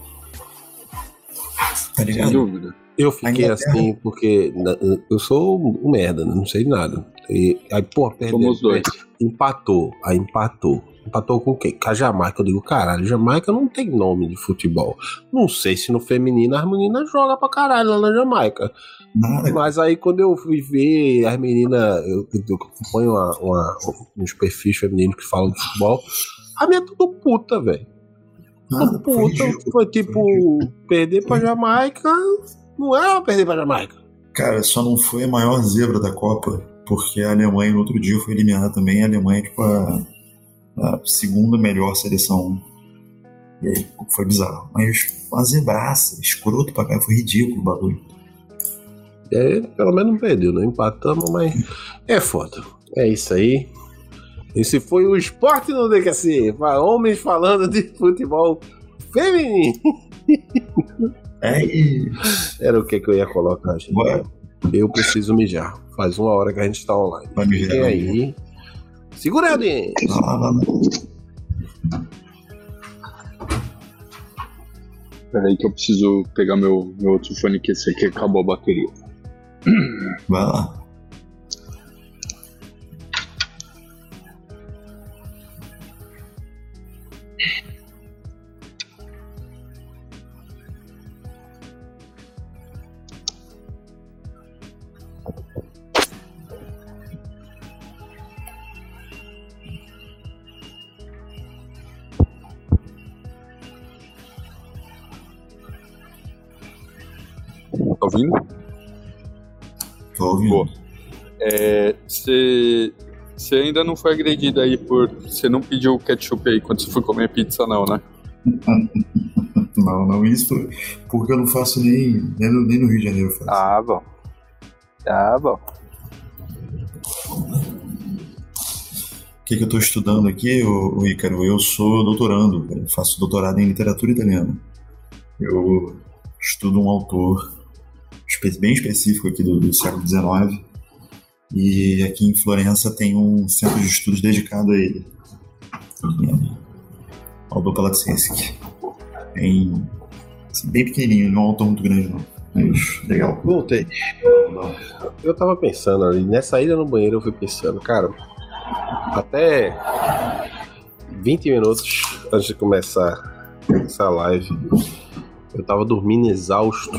Tá ligado? Sem dúvida. Eu fiquei assim porque eu sou um merda, né? Não sei nada. E aí, pô, perdeu. Somos dois. Empatou, aí empatou. Empatou com quem? Com a Jamaica. Eu digo, caralho, Jamaica não tem nome de futebol. Não sei se no feminino as meninas jogam pra caralho lá na Jamaica. Nada. Mas aí quando eu fui ver as meninas, eu, eu acompanho uma, uma, uns perfis femininos que falam de futebol, a minha é tudo puta, velho. Tudo puta. Foi, ridículo, foi tipo, foi perder pra Jamaica. Não é perder pra Jamaica. Cara, só não foi a maior zebra da Copa, porque a Alemanha no outro dia foi eliminada também. A Alemanha, tipo, a, a segunda melhor seleção. E aí foi bizarro. Mas uma zebraça, escroto pra cá, foi ridículo o bagulho. E aí, pelo menos não perdeu, né? Empatamos, mas é foda. É isso aí. Esse foi o Esporte no D Q C. Homens falando de futebol feminino. É, e... Era o que, que eu ia colocar, gente. Ué? Eu preciso mijar. Faz uma hora que a gente tá online. Vai mijar. E aí? Segura a audiência. Não, não, não. Peraí que eu preciso pegar meu, meu outro fone, que esse aqui acabou a bateria. Vai lá. Tá ouvindo? Tô ouvindo. Você é, ainda não foi agredido aí por... Você não pediu ketchup aí quando você foi comer pizza, não, né? Não, não, isso porque eu não faço nem, nem, no, nem no Rio de Janeiro. Eu faço. Ah, bom. Ah, bom. O que, que eu tô estudando aqui, ô, ô Ícaro? Eu sou doutorando, eu faço doutorado em literatura italiana. Eu estudo um autor bem específico aqui do, do século dezenove, e aqui em Florença tem um centro de estudos dedicado a ele, Aldo Palazzeschi. Bem, assim, bem pequenininho, não é um autor muito grande não, mas legal. Voltei. Eu tava pensando ali, nessa ida no banheiro eu fui pensando, cara, até vinte minutos antes de começar essa live eu tava dormindo exausto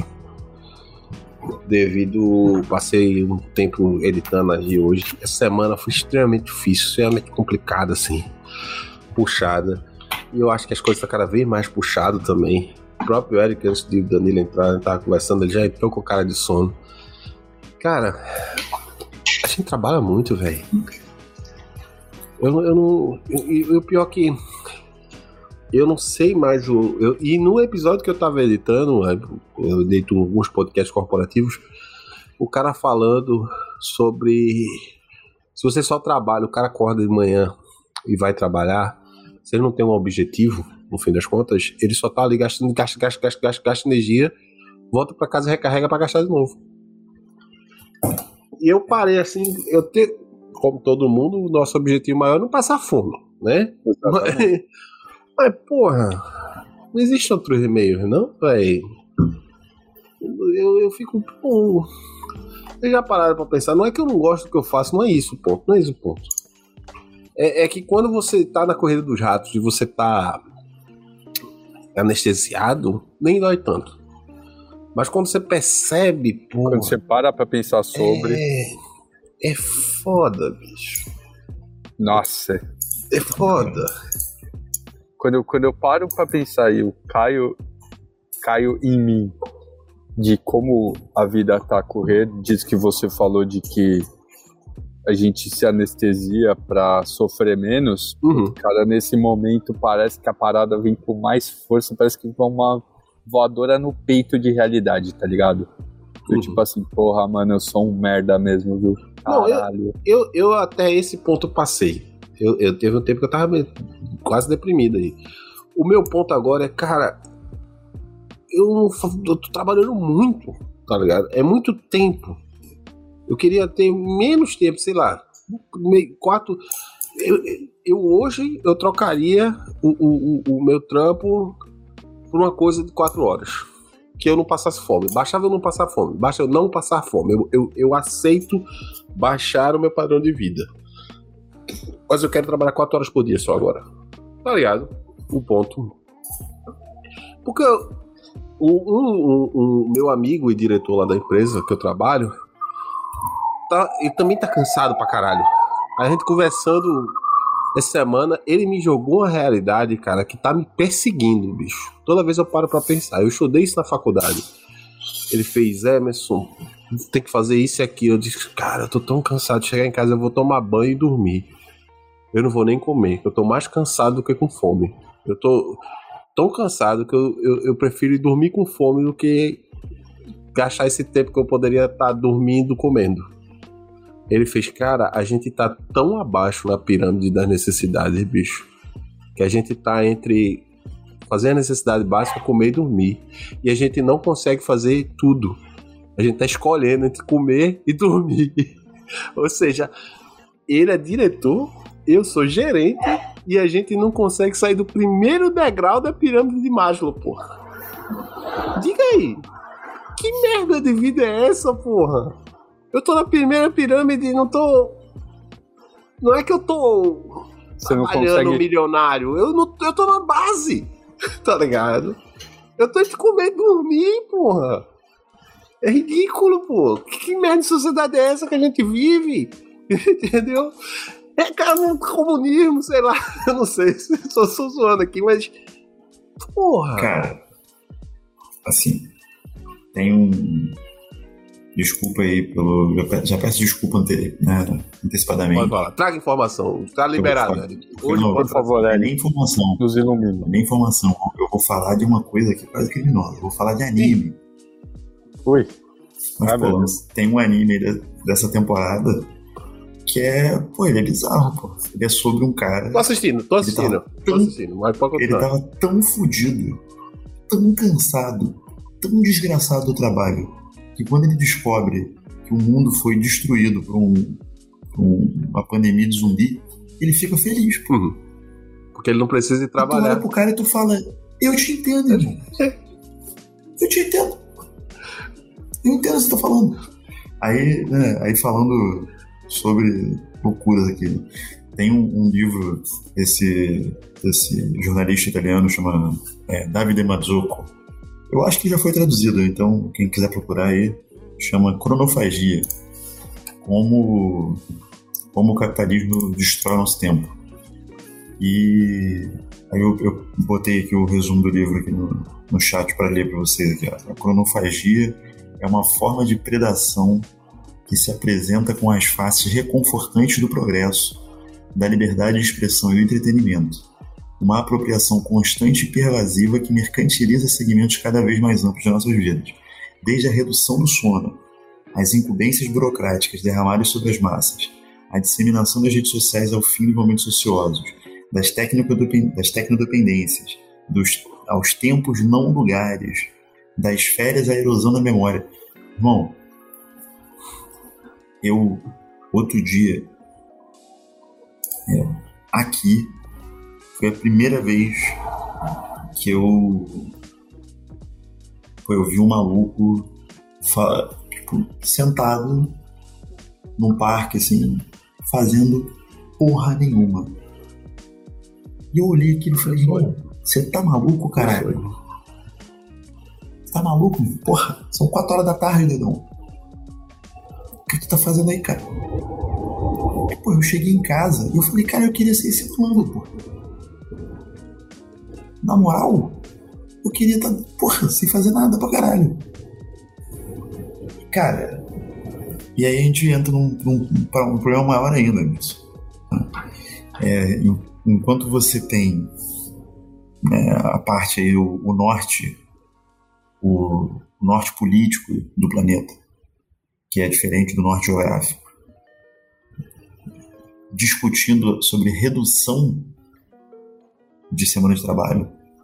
devido, passei um tempo editando ali hoje. Essa semana foi extremamente difícil, extremamente complicada, assim, puxada, e eu acho que as coisas estão cada vez mais puxadas também. O próprio Eric, antes de Danilo entrar, ele tava conversando, ele já entrou com cara de sono. Cara, a gente trabalha muito, velho. Eu, eu não. E o pior que eu não sei mais o. Eu, e no episódio que eu tava editando, eu edito alguns podcasts corporativos, o cara falando sobre. Se você só trabalha, o cara acorda de manhã e vai trabalhar, se ele não tem um objetivo, no fim das contas, ele só tá ali gastando, gasta, gasta, gasta, gasta, gasta energia, volta pra casa e recarrega pra gastar de novo. E eu parei assim, eu te, como todo mundo, o nosso objetivo maior é não passar fome, né? Mas, mas, porra, não existe outros e-mails, não, velho? Eu, eu fico, pô. Vocês já pararam pra pensar? Não é que eu não gosto do que eu faço, não é isso o ponto, não é isso o ponto. É, é que quando você tá na corrida dos ratos e você tá anestesiado, nem dói tanto. Mas quando você percebe, pô. Quando você para pra pensar sobre. É, é foda, bicho. Nossa. É foda. Quando eu, quando eu paro pra pensar e eu caio, caio em mim de como a vida tá a correr, diz que você falou de que a gente se anestesia pra sofrer menos, uhum. Cara, nesse momento parece que a parada vem com mais força, parece que vai uma voadora no peito de realidade, tá ligado? Uhum. Tipo assim, porra, mano, eu sou um merda mesmo, viu? Caralho. Não, eu, eu, eu até esse ponto passei. Eu, eu teve um tempo que eu tava quase deprimido aí. o meu ponto agora é, cara, eu, eu tô trabalhando muito, tá ligado? É muito tempo. Eu queria ter menos tempo, sei lá, quatro... Eu, eu hoje, eu trocaria o, o, o meu trampo por uma coisa de quatro horas. Que eu não passasse fome. Bastava eu não passar fome. Basta eu não passar fome. Eu, eu, eu aceito baixar o meu padrão de vida. Mas eu quero trabalhar quatro horas por dia só agora. Tá ligado? O ponto. Porque o um, um, um meu amigo e diretor lá da empresa que eu trabalho, tá, ele também tá cansado pra caralho. A gente conversando essa semana, ele me jogou uma realidade, cara, que tá me perseguindo, bicho. Toda vez eu paro pra pensar. Eu estudei isso na faculdade. Ele fez, Emerson, tem que fazer isso e aquilo. Eu disse, cara, eu tô tão cansado de chegar em casa, eu vou tomar banho e dormir. Eu não vou nem comer, eu tô mais cansado do que com fome. Eu tô tão cansado que eu, eu, eu prefiro dormir com fome do que gastar esse tempo que eu poderia estar dormindo comendo. Ele fez, cara, a gente tá tão abaixo na pirâmide das necessidades, bicho, que a gente tá entre fazer a necessidade básica, comer e dormir. E a gente não consegue fazer tudo. A gente tá escolhendo entre comer e dormir. Ou seja, ele é diretor, eu sou gerente, e a gente não consegue sair do primeiro degrau da pirâmide de Maslow, porra. Diga aí, que merda de vida é essa, porra? Eu tô na primeira pirâmide e não tô... Não é que eu tô Você não trabalhando consegue... milionário. Eu, não, eu tô na base, tá ligado? Eu tô entre comer e dormir, porra. É ridículo, pô. Que, que merda de sociedade é essa que a gente vive? Entendeu? É, cara, um comunismo, sei lá. Eu não sei, só estou zoando aqui, mas... Porra. Cara, assim, tem um... Desculpa aí pelo... Já peço desculpa ante... né, antecipadamente. Pode falar. Traga informação. Tá liberado, velho. Hoje, não, por favor, é Eric. nem informação. Nos ilumina. Nem informação. Eu vou falar de uma coisa aqui quase criminosa. Eu vou falar de anime. Oi. Mas, Ah, pô, tem um anime de, dessa temporada que é... Pô, ele é bizarro, pô. Ele é sobre um cara... Tô assistindo, tô assistindo. Tão, tô assistindo, mas pode ele continuar. tava tão fudido, tão cansado, tão desgraçado do trabalho, que quando ele descobre que o mundo foi destruído por, um, por um, uma pandemia de zumbi, ele fica feliz, pô. Uhum. Porque ele não precisa de Tu olha trabalhar. pro cara e tu fala, eu te entendo, irmão. Eu te entendo. Eu entendo o que você tá falando. Aí, né, aí falando sobre loucuras aqui, tem um, um livro desse, desse jornalista italiano chama é, Davide Mazzocco. Eu acho que já foi traduzido, então quem quiser procurar aí, chama Cronofagia. Como, como o capitalismo destrói nosso tempo. E aí eu, eu botei aqui o resumo do livro aqui no, no chat para ler para vocês aqui. A cronofagia é uma forma de predação que se apresenta com as faces reconfortantes do progresso, da liberdade de expressão e do entretenimento. Uma apropriação constante e pervasiva que mercantiliza segmentos cada vez mais amplos de nossas vidas, desde a redução do sono, as incumbências burocráticas derramadas sobre as massas, a disseminação das redes sociais ao fim dos momentos ociosos, das, das tecnodependências, dos, aos tempos não lugares, das férias à erosão da memória. Irmão, eu, outro dia, é, aqui, foi a primeira vez que eu, eu vi um maluco fala, tipo, sentado num parque, assim, fazendo porra nenhuma. E eu olhei aquilo e falei, irmão, você tá maluco, caralho? Você tá maluco? Porra, são quatro horas da tarde, dedão. O que tu tá fazendo aí, cara? E, pô, eu cheguei em casa e eu falei, cara, eu queria ser esse fulano, pô. Na moral, eu queria estar, tá, porra, sem fazer nada pra caralho. Cara, e aí a gente entra num, num, pra um problema maior ainda nisso. É, enquanto você tem né, a parte aí, o, o norte, o, o norte político do planeta, que é diferente do norte geográfico, discutindo sobre redução de semana de trabalho,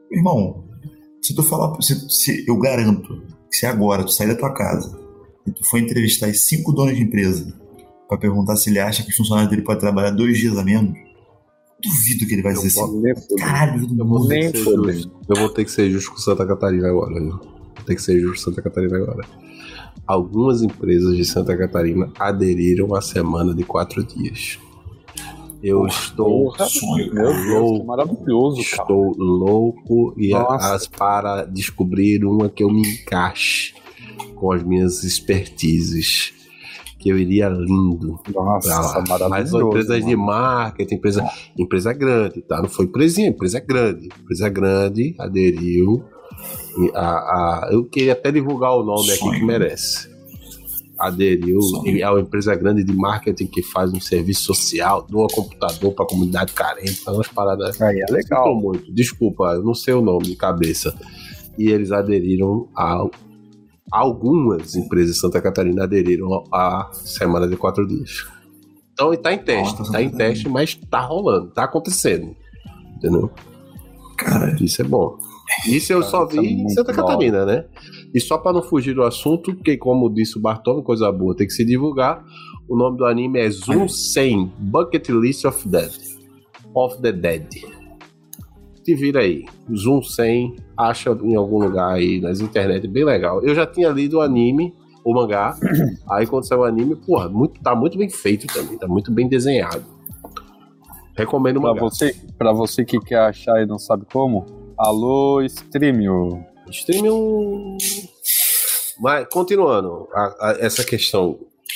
Irmão, se tu falar, se, se eu garanto que se agora tu sair da tua casa e tu for entrevistar os cinco donos de empresa pra perguntar se ele acha que os funcionários dele podem trabalhar dois dias a menos, duvido que ele vai Eu dizer posso assim. nem foder. Caralho, Eu vou, ter Nem que ser foder. justo. Eu vou ter que ser justo com Santa Catarina agora, viu? Vou ter que ser justo com Santa Catarina agora. Algumas empresas de Santa Catarina aderiram à semana de quatro dias. Eu estou Porra, sonho, meu Deus, louco. que maravilhoso, cara. Estou louco e Nossa. as para descobrir uma que eu me encaixe com as minhas expertises. Que eu iria lindo pra Nossa, lá. Mas maravilhoso. são empresas de mano. marketing, empresa, empresa grande, tá? Não foi empresinha, empresa grande. Empresa grande aderiu. E a, a, eu queria até divulgar o nome aqui Sonho. que merece. Aderiu, Sonho. e é uma empresa grande de marketing que faz um serviço social, doa computador pra comunidade carente, faz umas paradas. Aí é legal. Sinto muito, desculpa, eu não sei o nome de cabeça. E eles aderiram a. Algumas empresas de Santa Catarina aderiram à semana de quatro dias. Então tá em teste, Nossa, tá em Santa teste, mas tá rolando, tá acontecendo. Entendeu? Cara, Isso é bom. Isso eu só Isso é vi em muito Santa da Catarina, né? E só pra não fugir do assunto, porque como disse o Bartolo, coisa boa, tem que se divulgar. O nome do anime é Zoom cem Bucket List of Dead. Of the Dead. Te vira aí. Zoom cem, acha em algum lugar aí nas internet, bem legal. Eu já tinha lido o anime, o mangá. Aí quando saiu o anime, porra, muito, tá muito bem feito também, tá muito bem desenhado. Recomendo o Pra mangá. você, pra você que quer achar e não sabe como, alô, Streamio. Stream é um. Mas, continuando, a- a- essa questão.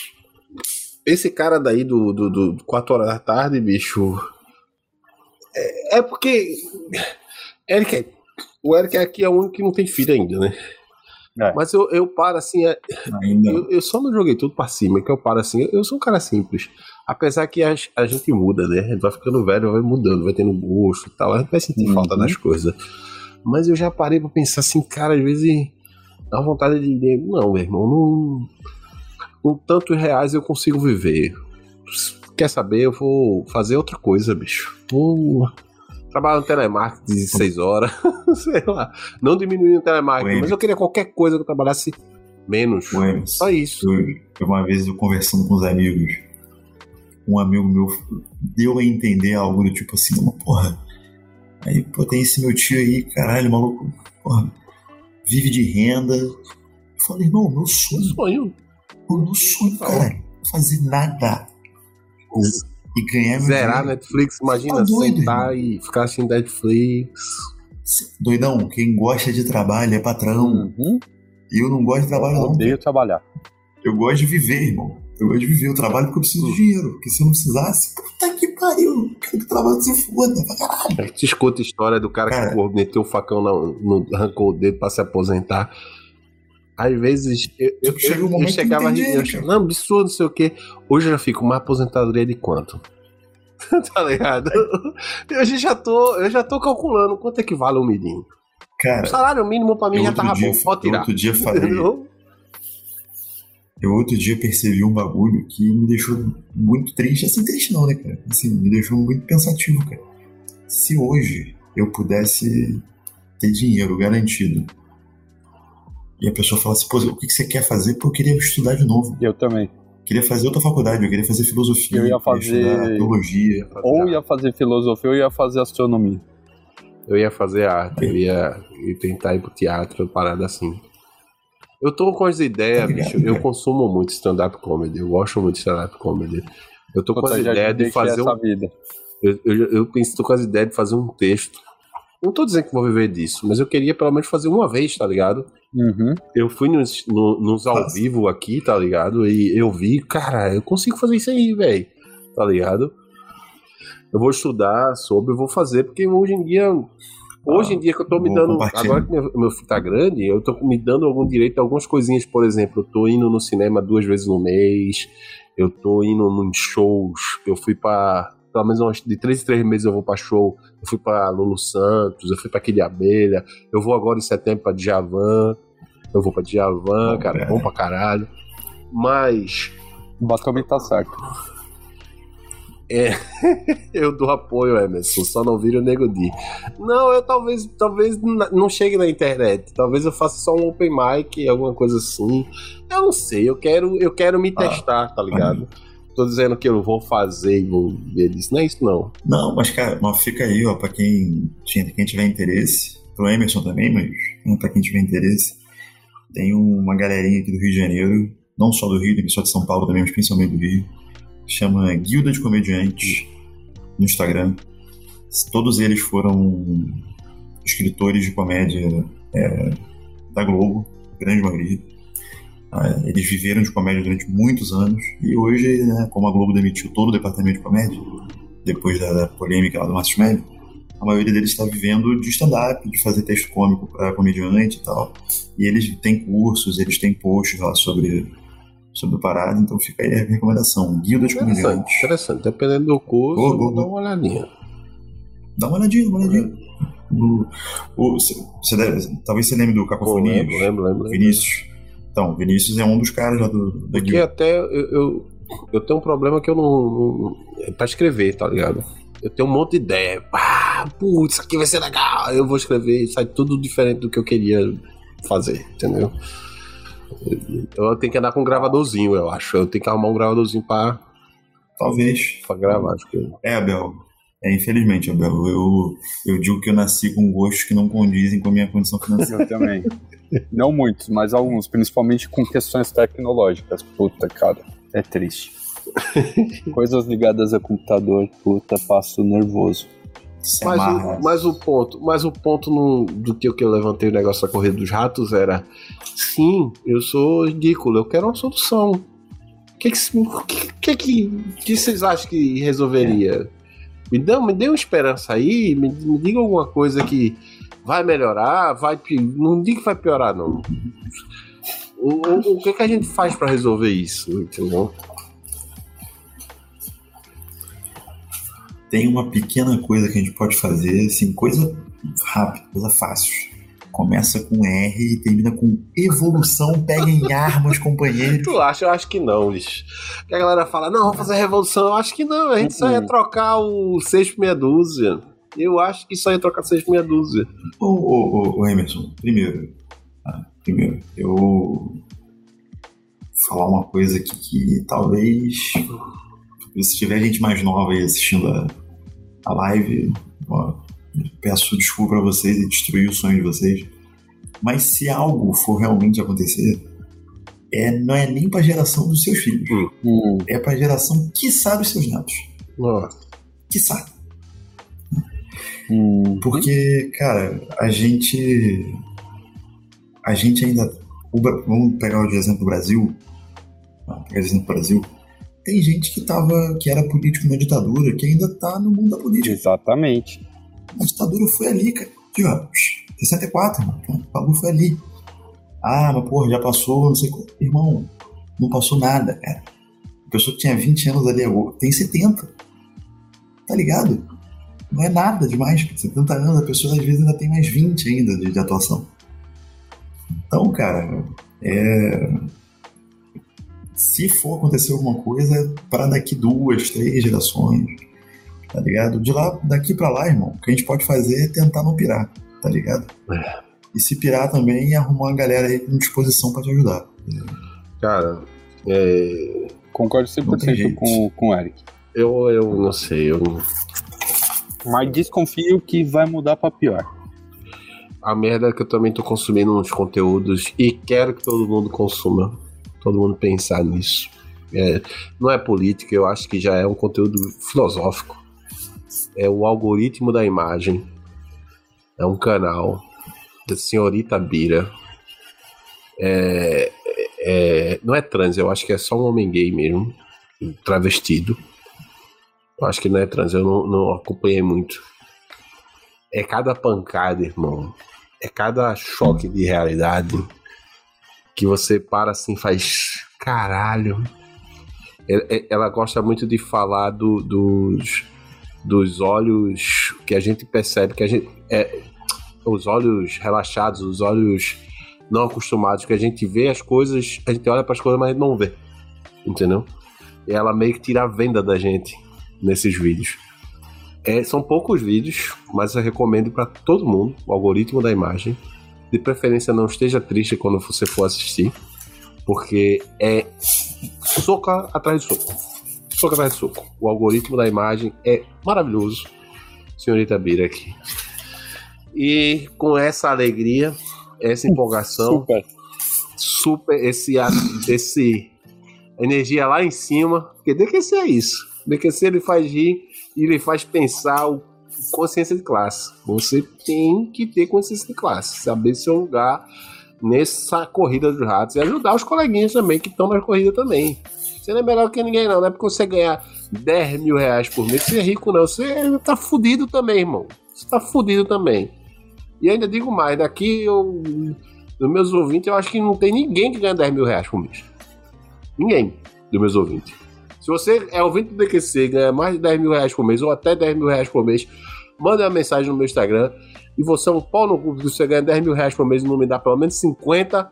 Esse cara daí do, do, do quatro horas da tarde, bicho. É, é porque. Eric, o Eric aqui é o único que não tem filho ainda, né? É. Mas eu, eu paro assim. é- ainda. Eu, eu só não joguei tudo pra cima, que eu paro assim. Eu, eu sou um cara simples. Apesar que a, a gente muda, né? A gente vai ficando velho, vai mudando, vai tendo gosto e tal. A gente vai sentir Uhum. falta das coisas. Mas eu já parei pra pensar assim, cara, às vezes dá vontade de dizer, não, meu irmão, não, com tantos reais eu consigo viver. Quer saber? Eu vou fazer outra coisa, bicho. Vou trabalhar no telemarketing de seis horas, sei lá. Não diminuindo o telemarketing, Oi. mas eu queria qualquer coisa que eu trabalhasse menos. Ô, Emerson, Só isso. eu, eu uma vez eu conversando com os amigos, um amigo meu deu a entender algo do tipo assim, uma porra. Aí, pô, tem esse meu tio aí, caralho, maluco, porra, vive de renda. Eu falei, irmão, meu Um sonho, sonho. pô, meu sonho, caralho, não fazer nada e ganhar meu Zerar dinheiro. Netflix, imagina, Tá doido, sentar e ficar assistindo Netflix. Doidão, quem gosta de trabalho é patrão. Uhum. E eu não gosto de trabalho, Eu não. odeio trabalhar. Eu gosto de viver, irmão. Eu gosto de viver. Eu trabalho porque eu preciso de dinheiro. Porque se eu não precisasse, puta que pariu. Eu quero que o trabalho se foda pra caralho. A gente escuta a história do cara, Cara. que pô, meteu o facão no, no arrancou o dedo pra se aposentar. Às vezes eu, eu, Tipo, chega um eu, eu momento que chegava não tem e dinheiro, eu, cara. não, absurdo, não sei o que. Hoje eu já fico, uma aposentadoria de quanto? Tá ligado? Eu já tô, eu já tô calculando quanto é que vale um milhinho. O Cara, salário mínimo pra mim eu já outro tava dia, bom, pode eu tirar. outro dia falei. Entendeu? Eu outro dia percebi um bagulho que me deixou muito triste. Assim, triste não, né, cara? Assim, me deixou muito pensativo, cara. Se hoje eu pudesse ter dinheiro garantido e a pessoa falasse, pô, o que você quer fazer? Pô, eu queria estudar de novo. Eu também. Queria fazer outra faculdade, eu queria fazer filosofia, Eu ia queria estudar fazer- teologia. Ou ia fazer filosofia ou ia fazer astronomia. Eu ia fazer arte, eu ia, ia tentar ir pro teatro, parada assim. Eu tô com as ideias, Tá ligado, bicho. Eu cara? consumo muito stand-up comedy. Eu gosto muito de stand-up comedy. Eu tô com Puta, as já ideias de deixei fazer essa um. vida. Eu, eu, eu penso, tô com as ideias de fazer um texto. Não tô dizendo que vou viver disso, mas eu queria pelo menos fazer uma vez, tá ligado? Uhum. Eu fui nos, no- nos ao Nossa. vivo aqui, tá ligado? E eu vi, cara, eu consigo fazer isso aí, velho. Tá ligado? Eu vou estudar sobre, eu vou fazer, porque hoje em dia. Hoje em dia que eu tô me vou dando. compartilhar. Agora que meu, meu filho tá grande, eu tô me dando algum direito a algumas coisinhas, por exemplo. Eu tô indo no cinema duas vezes no mês. Eu tô indo nos shows. Eu fui pra. Pelo menos umas- de três em três meses eu vou pra show. Eu fui pra Lulu Santos, eu fui pra Kid Abelha. Eu vou agora em setembro pra Djavan. Eu vou pra Djavan, Bom, cara, cara. bom pra caralho. Mas O Batomi tá certo. É, eu dou apoio, Emerson, só não vira o Nego Di. Não, eu talvez, talvez não chegue na internet. Talvez eu faça só um open mic, alguma coisa assim. Eu não sei, eu quero, eu quero me ah, testar, tá ligado? Ah, Tô dizendo que eu vou fazer e vou ver isso. Não é isso, não. Não, mas, cara, mas fica aí, ó, pra quem, quem tiver interesse. Pro Emerson também, mas pra quem tiver interesse. Tem uma galerinha aqui do Rio de Janeiro, não só do Rio, tem pessoal de São Paulo também, mas principalmente do Rio. Chama Guilda de Comediantes no Instagram. Todos eles foram escritores de comédia é, da Globo, a grande maioria. Eles viveram de comédia durante muitos anos e hoje, né, como a Globo demitiu todo o departamento de comédia, depois da, da polêmica lá do Márcio Smelly, a maioria deles está vivendo de stand-up, de fazer texto cômico para comediante e tal. E eles têm cursos, eles têm posts lá sobre, sobre o parado, então fica aí a recomendação. Guilda de Comediantes. Interessante, dependendo do curso, oh, oh, oh. dá uma olhadinha. Dá uma olhadinha, dá uma olhadinha. O, o, você, você deve, talvez você lembre do Cacofonias. Oh, lembro, lembro, lembro. Vinícius. Então, Vinícius é um dos caras lá do, da Porque Guilda. Até eu, eu, eu tenho um problema que eu não, não... É pra escrever, tá ligado? Eu tenho um monte de ideia. Ah, putz, isso aqui vai ser legal. Eu vou escrever e sai tudo diferente do que eu queria fazer, entendeu? Eu tenho que andar com um gravadorzinho, eu acho. Eu tenho que arrumar um gravadorzinho pra... Talvez. Pra gravar, acho que... É, Abel. É, infelizmente, Abel. Eu, eu digo que eu nasci com gostos que não condizem com a minha condição financeira. Eu também. Não muitos, mas alguns, principalmente com questões tecnológicas. Puta, cara, é triste. Coisas ligadas a computador, puta, passo nervoso. Mas o, mas o ponto, mas o ponto no, do que eu levantei o negócio da corrida dos ratos era: sim, eu sou ridículo, eu quero uma solução. O que, que, que, que, que vocês acham que resolveria? Me dê, me dê uma esperança aí, me, me diga alguma coisa que vai melhorar, vai, não diga que vai piorar, não. O, o, o que, que a gente faz pra resolver isso, entendeu? Tem uma pequena coisa que a gente pode fazer, assim, coisa rápida, coisa fácil. Começa com R e termina com evolução, peguem armas, companheiros. Tu acha? Eu acho que não, bicho. Que a galera fala, não, vamos fazer revolução. Eu acho que não, a gente uhum. só ia trocar o seis por meia dúzia. Eu acho que só ia trocar seis por meia dúzia. Ô, ô, ô, ô Emerson, primeiro, ah, primeiro, eu vou falar uma coisa aqui que talvez, se tiver gente mais nova aí assistindo a, a live, ó, peço desculpa pra vocês e destruir o sonho de vocês, mas se algo for realmente acontecer, é, não é nem pra geração dos seus filhos, hum. é pra geração, quiçá, dos seus netos. Nossa. Quiçá. Hum. Porque, cara, a gente a gente ainda, o, vamos pegar o exemplo do Brasil, vamos pegar o exemplo do Brasil, tem gente que tava, que era político na ditadura, que ainda tá no mundo da política. Exatamente. A ditadura foi ali, cara. Aqui, ó, sessenta e quatro, mano. O bagulho foi ali. Ah, mas porra, já passou, não sei qual. Irmão, não passou nada, cara. A pessoa que tinha vinte anos ali agora tem setenta. Tá ligado? Não é nada demais, cara. setenta anos, a pessoa às vezes ainda tem mais vinte ainda de, de atuação. Então, cara, é... se for acontecer alguma coisa, é para daqui duas, três gerações. Tá ligado? De lá, daqui pra lá, irmão, o que a gente pode fazer é tentar não pirar, tá ligado? É. E se pirar também, arrumar uma galera aí com disposição pra te ajudar. Cara, é... concordo cem por cento com, com o Eric. Eu, eu não sei, eu não... Mas desconfio que vai mudar pra pior. A merda é que eu também tô consumindo uns conteúdos e quero que todo mundo consuma, todo mundo pensar nisso. É, não é política, eu acho que já é um conteúdo filosófico. É o algoritmo da imagem. É um canal da senhorita Bira. É, é, não é trans, eu acho que é só um homem gay mesmo, travestido. Eu acho que não é trans, eu não, não acompanhei muito. É cada pancada, irmão. É cada choque de realidade que você para assim e faz... Caralho. Ela gosta muito de falar do, dos... dos olhos que a gente percebe, que a gente é, os olhos relaxados, os olhos não acostumados, que a gente vê as coisas, a gente olha para as coisas, mas não vê, entendeu? E ela meio que tira a venda da gente, nesses vídeos. É, são poucos vídeos, mas eu recomendo para todo mundo, o algoritmo da imagem. De preferência não esteja triste quando você for assistir, porque é soca atrás de soco. Soco atrás de soco. O algoritmo da imagem é maravilhoso, senhorita Bira aqui. E com essa alegria, essa empolgação, Super. super esse, esse energia lá em cima, porque D Q C é isso. D Q C ele faz rir e ele faz pensar o consciência de classe. Você tem que ter consciência de classe, saber seu lugar nessa corrida dos ratos e ajudar os coleguinhas também que estão na corrida também. Você não é melhor que ninguém não, não é porque você ganhar dez mil reais por mês, você é rico não, você tá fudido também, irmão. Você tá fudido também. E ainda digo mais, daqui eu, dos meus ouvintes, eu acho que não tem ninguém que ganha dez mil reais por mês. Ninguém dos meus ouvintes. Se você é ouvinte do D Q C e ganha mais de dez mil reais por mês, ou até dez mil reais por mês, manda uma mensagem no meu Instagram. E você é um pau no cu, você ganha dez mil reais por mês e não me dá pelo menos cinquenta.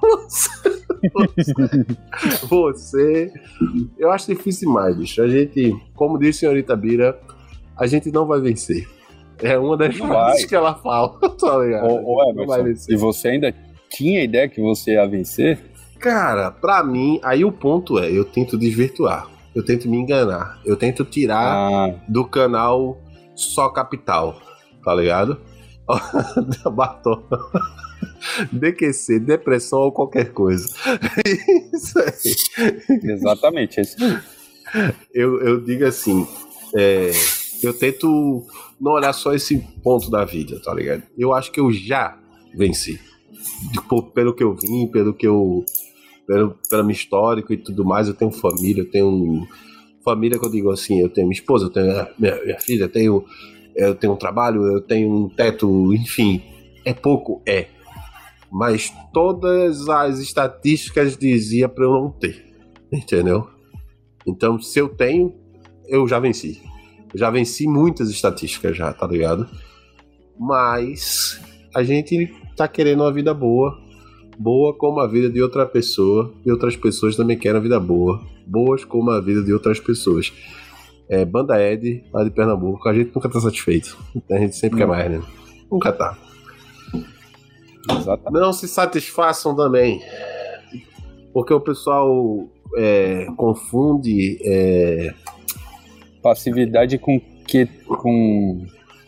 você, você. Eu acho difícil demais, bicho. A gente, como disse a senhorita Bira, a gente não vai vencer. É uma das Não frases vai. que ela fala. Tá ligado? Ô, ô Não vai Emerson, vencer. e você ainda tinha ideia que você ia vencer? Cara, pra mim, aí o ponto é, eu tento desvirtuar. Eu tento me enganar. Eu tento tirar Ah, do canal Só Capital. Tá ligado? Bartol. D Q C, depressão ou qualquer coisa. Isso aí. exatamente. Esse... Eu, eu digo assim, é, eu tento não olhar só esse ponto da vida, tá ligado? Eu acho que eu já venci. Tipo, pelo que eu vim, pelo que eu... Pelo, pelo meu histórico e tudo mais, eu tenho família, eu tenho... Família que eu digo assim, eu tenho minha esposa, eu tenho minha, minha filha, eu tenho... Eu tenho um trabalho, eu tenho um teto, enfim. É pouco? É. Mas todas as estatísticas diziam pra eu não ter. Entendeu? Então, se eu tenho, eu já venci. Eu já venci muitas estatísticas já, tá ligado? Mas a gente tá querendo uma vida boa. Boa como a vida de outra pessoa. E outras pessoas também querem uma vida boa. Boas como a vida de outras pessoas. É, Banda Ed, lá de Pernambuco, a gente nunca tá satisfeito. A gente sempre quer mais, né? Nunca tá. Exatamente. Não se satisfaçam também. Porque o pessoal é, confunde. É... Passividade com que. Com.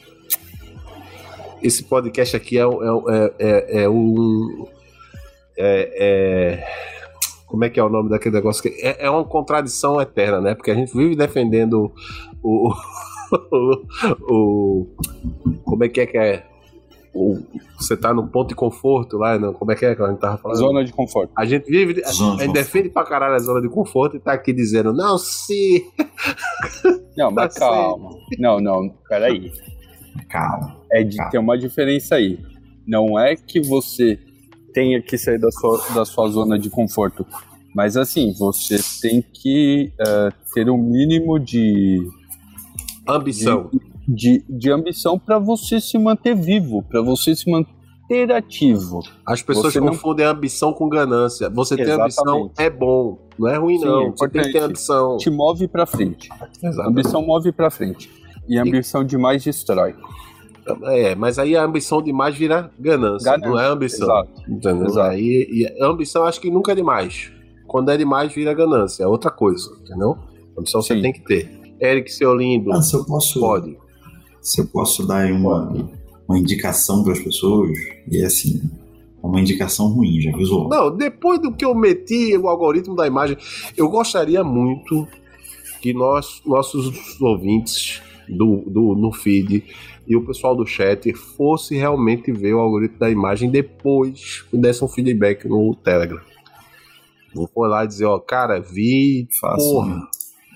Esse podcast aqui é, é, é, é um. É, é... Como é que é o nome daquele negócio? Que é, é uma contradição eterna, né? Porque a gente vive defendendo o. o, o como é que é que é? O, você tá num ponto de conforto lá, não? Como é que é que a gente tava falando? Zona de conforto. A gente vive. A, Zona de a gente defende pra caralho a zona de conforto e tá aqui dizendo, não, se. Não, mas Tá calma. Não, não, peraí. Calma. É de Calma. ter uma diferença aí. Não é que você tenha que sair da sua, da sua zona de conforto. Mas assim, você tem que uh, ter um mínimo de, Ambição. de, de ambição para você se manter vivo, para você se manter ativo. As pessoas Você não- confundem ambição com ganância. Você ter ambição Exatamente. é bom, não é ruim, Sim, não. é Você tem que ter importante. ambição. Te move para frente. Exato. Ambição move para frente. E ambição demais destrói. É, mas aí a ambição demais vira ganância, Ganância, não é ambição. exato. Entendeu? Exato. Aí, e a ambição acho que nunca é demais. Quando é demais, vira ganância. É outra coisa, entendeu? A ambição você Sim. tem que ter. Eric, seu lindo, Ah, se eu posso, pode. se eu posso dar aí uma, uma indicação para as pessoas, e é assim, uma indicação ruim, já avisou. Não, depois do que eu meti o algoritmo da imagem, eu gostaria muito que nós, nossos ouvintes do, do, no feed e o pessoal do chat fosse realmente ver o algoritmo da imagem depois que desse um feedback no Telegram. Vou for lá e dizer, ó, cara, vi, Fácil, porra, né?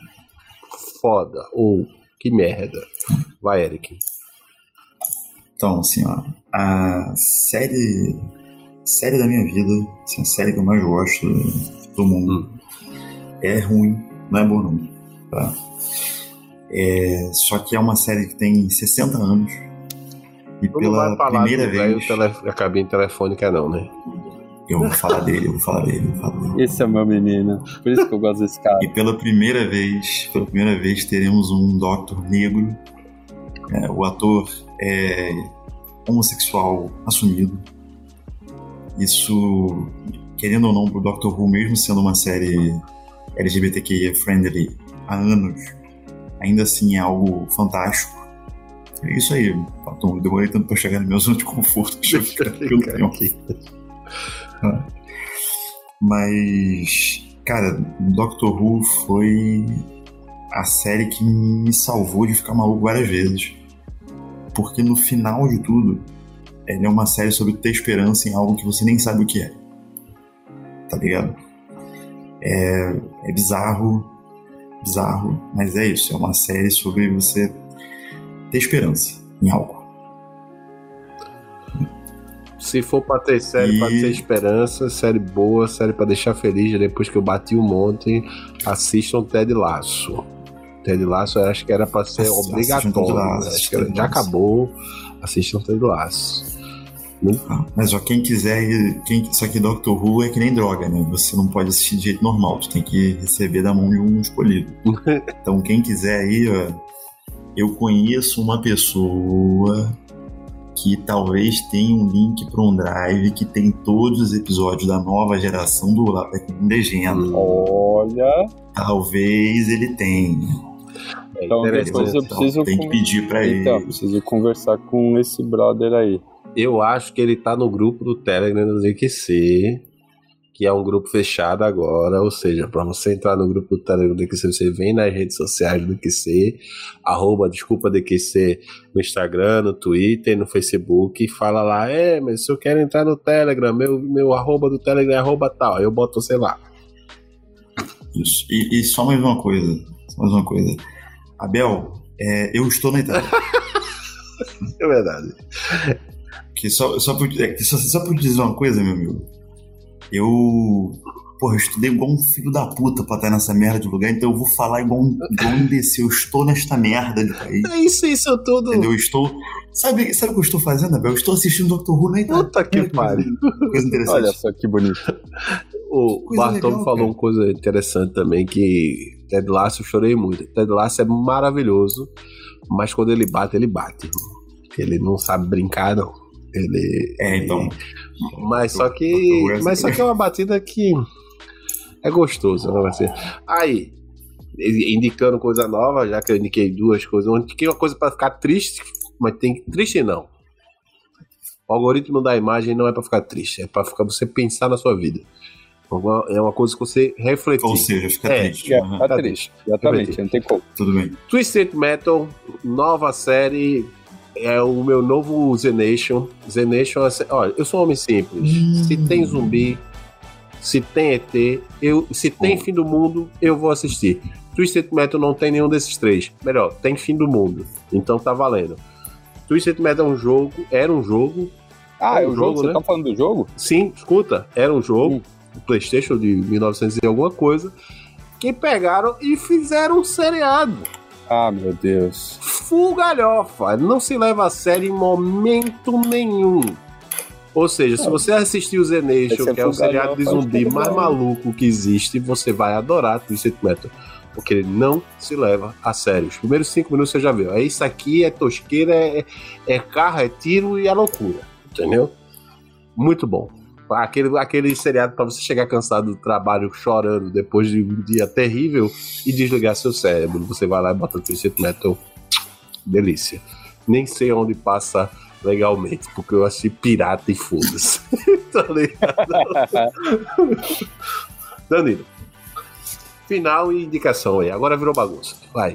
foda, ou que merda. Vai, Eric. Então, assim, ó, a série, série da minha vida, assim, a série que eu mais gosto do mundo, é ruim, não é boa não, tá? É, só que é uma série que tem sessenta anos e Tu não pela vai falar primeira do velho vez... tele, a cabine telefônica não, né? Eu vou falar dele, eu vou falar dele, eu vou falar dele. Esse é meu menino, por isso que eu gosto desse cara. E pela primeira vez, pela primeira vez teremos um Doctor negro. É, o ator é homossexual assumido. Isso, querendo ou não, pro Doctor Who, mesmo sendo uma série L G B T Q I friendly há anos, ainda assim é algo fantástico. É isso aí, Patum. Eu demorei tanto pra chegar no meu zona de conforto. Deixa eu ficar tranquilo aqui. Mas, cara, Doctor Who foi a série que me salvou de ficar maluco várias vezes. Porque no final de tudo, ela é uma série sobre ter esperança em algo que você nem sabe o que é. Tá ligado? É, é bizarro, bizarro, mas é isso. É uma série sobre você ter esperança em algo. Se for pra ter série, e... pra ter esperança, série boa, série pra deixar feliz, depois que eu bati um monte, assistam Ted Lasso. Ted Lasso eu acho que era pra ser Ass- obrigatório. Lasso, acho que era, já acabou. Assistam Ted Lasso. Ah, mas ó, quem quiser, quem, só que Doctor Who é que nem droga, né? Você não pode assistir de jeito normal, tu tem que receber da mão de um escolhido. Então quem quiser aí, ó, eu conheço uma pessoa que talvez tenha um link para um drive que tem todos os episódios da nova geração do Lapec em legenda. Olha! Talvez ele tenha. Então depois eu preciso... Tem que pedir para ele. Então, preciso conversar com esse brother aí. Eu acho que ele tá no grupo do Telegram do D Q C, que é um grupo fechado agora, ou seja, para você entrar no grupo do Telegram do D Q C, você vem nas redes sociais do D Q C, arroba desculpa D Q C no Instagram, no Twitter, no Facebook, e fala lá, é, mas se eu quero entrar no Telegram, meu, meu arroba do Telegram é arroba tal, aí eu boto, sei lá. Isso, e, e só mais uma coisa, só mais uma coisa. Abel, é, eu estou na Itália. É verdade. Que só, só, por, é, só, só por dizer uma coisa, meu amigo, eu, porra, eu estudei igual um filho da puta pra estar nessa merda de lugar, então eu vou falar igual um, igual um imbecil. Eu estou nesta merda de país. É isso, isso eu tudo. Entendeu? Eu estou. Sabe, sabe o que eu estou fazendo, Abel? Eu estou assistindo Doctor Who na Itália. Puta que pariu. Coisa interessante. Olha só que bonito. O Bartolo falou cara. uma coisa interessante também, que Ted Lasso eu chorei muito. Ted Lasso é maravilhoso, mas quando ele bate, ele bate. Ele não sabe brincar, não. Ele, é, então. Mas só que. Mas só que é uma batida que é gostoso, né? Aí, indicando coisa nova, já que eu indiquei duas coisas. Eu indiquei uma coisa pra ficar triste, mas tem. Triste não. O algoritmo da imagem não é pra ficar triste, é pra ficar, você pensar na sua vida. É uma coisa que você refletir. Ou seja, fica é, triste. É, uhum. tá triste. Exatamente, não tem como. Tudo bem. Twisted Metal, nova série. É o meu novo Z Nation. Z Nation é... Olha, eu sou um homem simples. Hum. Se tem zumbi, se tem E T, eu... se tem oh. fim do mundo, eu vou assistir. Twisted Metal não tem nenhum desses três. Melhor, tem fim do mundo. Então tá valendo. Twisted Metal é um jogo, era um jogo. Ah, é um jogo, jogo, você né? Tá falando do jogo? Sim, escuta, era um jogo, hum. do PlayStation de mil e novecentos e alguma coisa, que pegaram e fizeram um seriado. Ah, meu Deus. Full galhofa. Não se leva a sério em momento nenhum. Ou seja, é. se você assistir o Z Nation, que é o seriado de zumbi mais maluco que existe, você vai adorar Twisted Metal. Porque ele não se leva a sério. Os primeiros cinco minutos você já viu. É isso aqui, é tosqueira, é, é carro, é tiro e é loucura. Entendeu? Muito bom. Aquele, aquele seriado pra você chegar cansado do trabalho, chorando depois de um dia terrível e desligar seu cérebro. Você vai lá e bota o Twisted Metal. Delícia. Nem sei onde passa legalmente, porque eu achei pirata e foda-se. Tá ligado? Danilo. Final e indicação aí. Agora virou bagunça. Vai.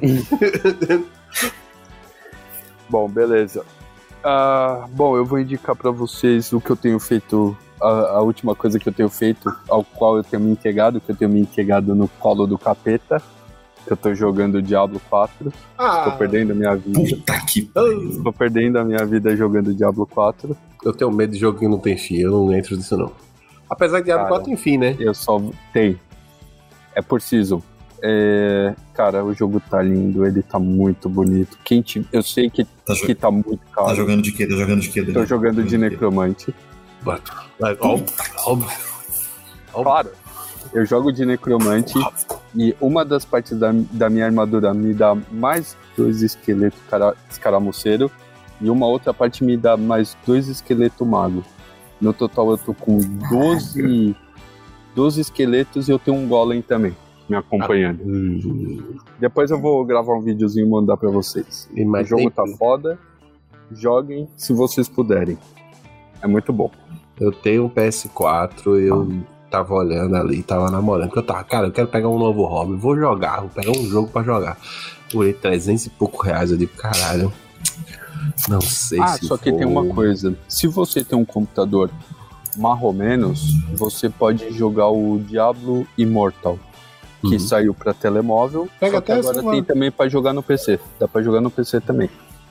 Bom, beleza. Uh, bom, eu vou indicar pra vocês o que eu tenho feito. A, a última coisa que eu tenho feito, ao qual eu tenho me entregado, que eu tenho me entregado no colo do capeta, que eu tô jogando Diablo quatro. Ah, tô perdendo a minha vida. Puta que pariu. Tô perdendo a minha vida jogando Diablo quatro. Eu tenho medo de jogo que não tem fim, eu não entro nisso não. Apesar que Diablo cara, quatro tem fim, né? Eu só tenho. É por season. É, cara, o jogo tá lindo, ele tá muito bonito. Quem te, eu sei que tá, que tá muito caro. Tá jogando de quê? Tá jogando de quê? Tô jogando, jogando de necromante. Óbvio, óbvio. Claro, eu jogo de necromante e uma das partes da, da minha armadura me dá mais dois esqueletos cara, escaramuceiro e uma outra parte me dá mais dois esqueletos mago. No total eu tô com doze, doze esqueletos e eu tenho um golem também me acompanhando. Ah, hum. Depois eu vou gravar um videozinho e mandar pra vocês. E o jogo tá foda. Joguem se vocês puderem. É muito bom. Eu tenho um P S quatro, eu tava olhando ali, tava namorando, porque eu tava, cara, eu quero pegar um novo hobby, vou jogar, vou pegar um jogo pra jogar. Por trezentos e pouco reais, eu digo, caralho, não sei ah, se só que for... tem uma coisa, se você tem um computador marromenos, você pode jogar o Diablo Immortal, que uhum. saiu pra telemóvel, pega só que até agora tem lá. Também pra jogar no P C, dá pra jogar no P C também.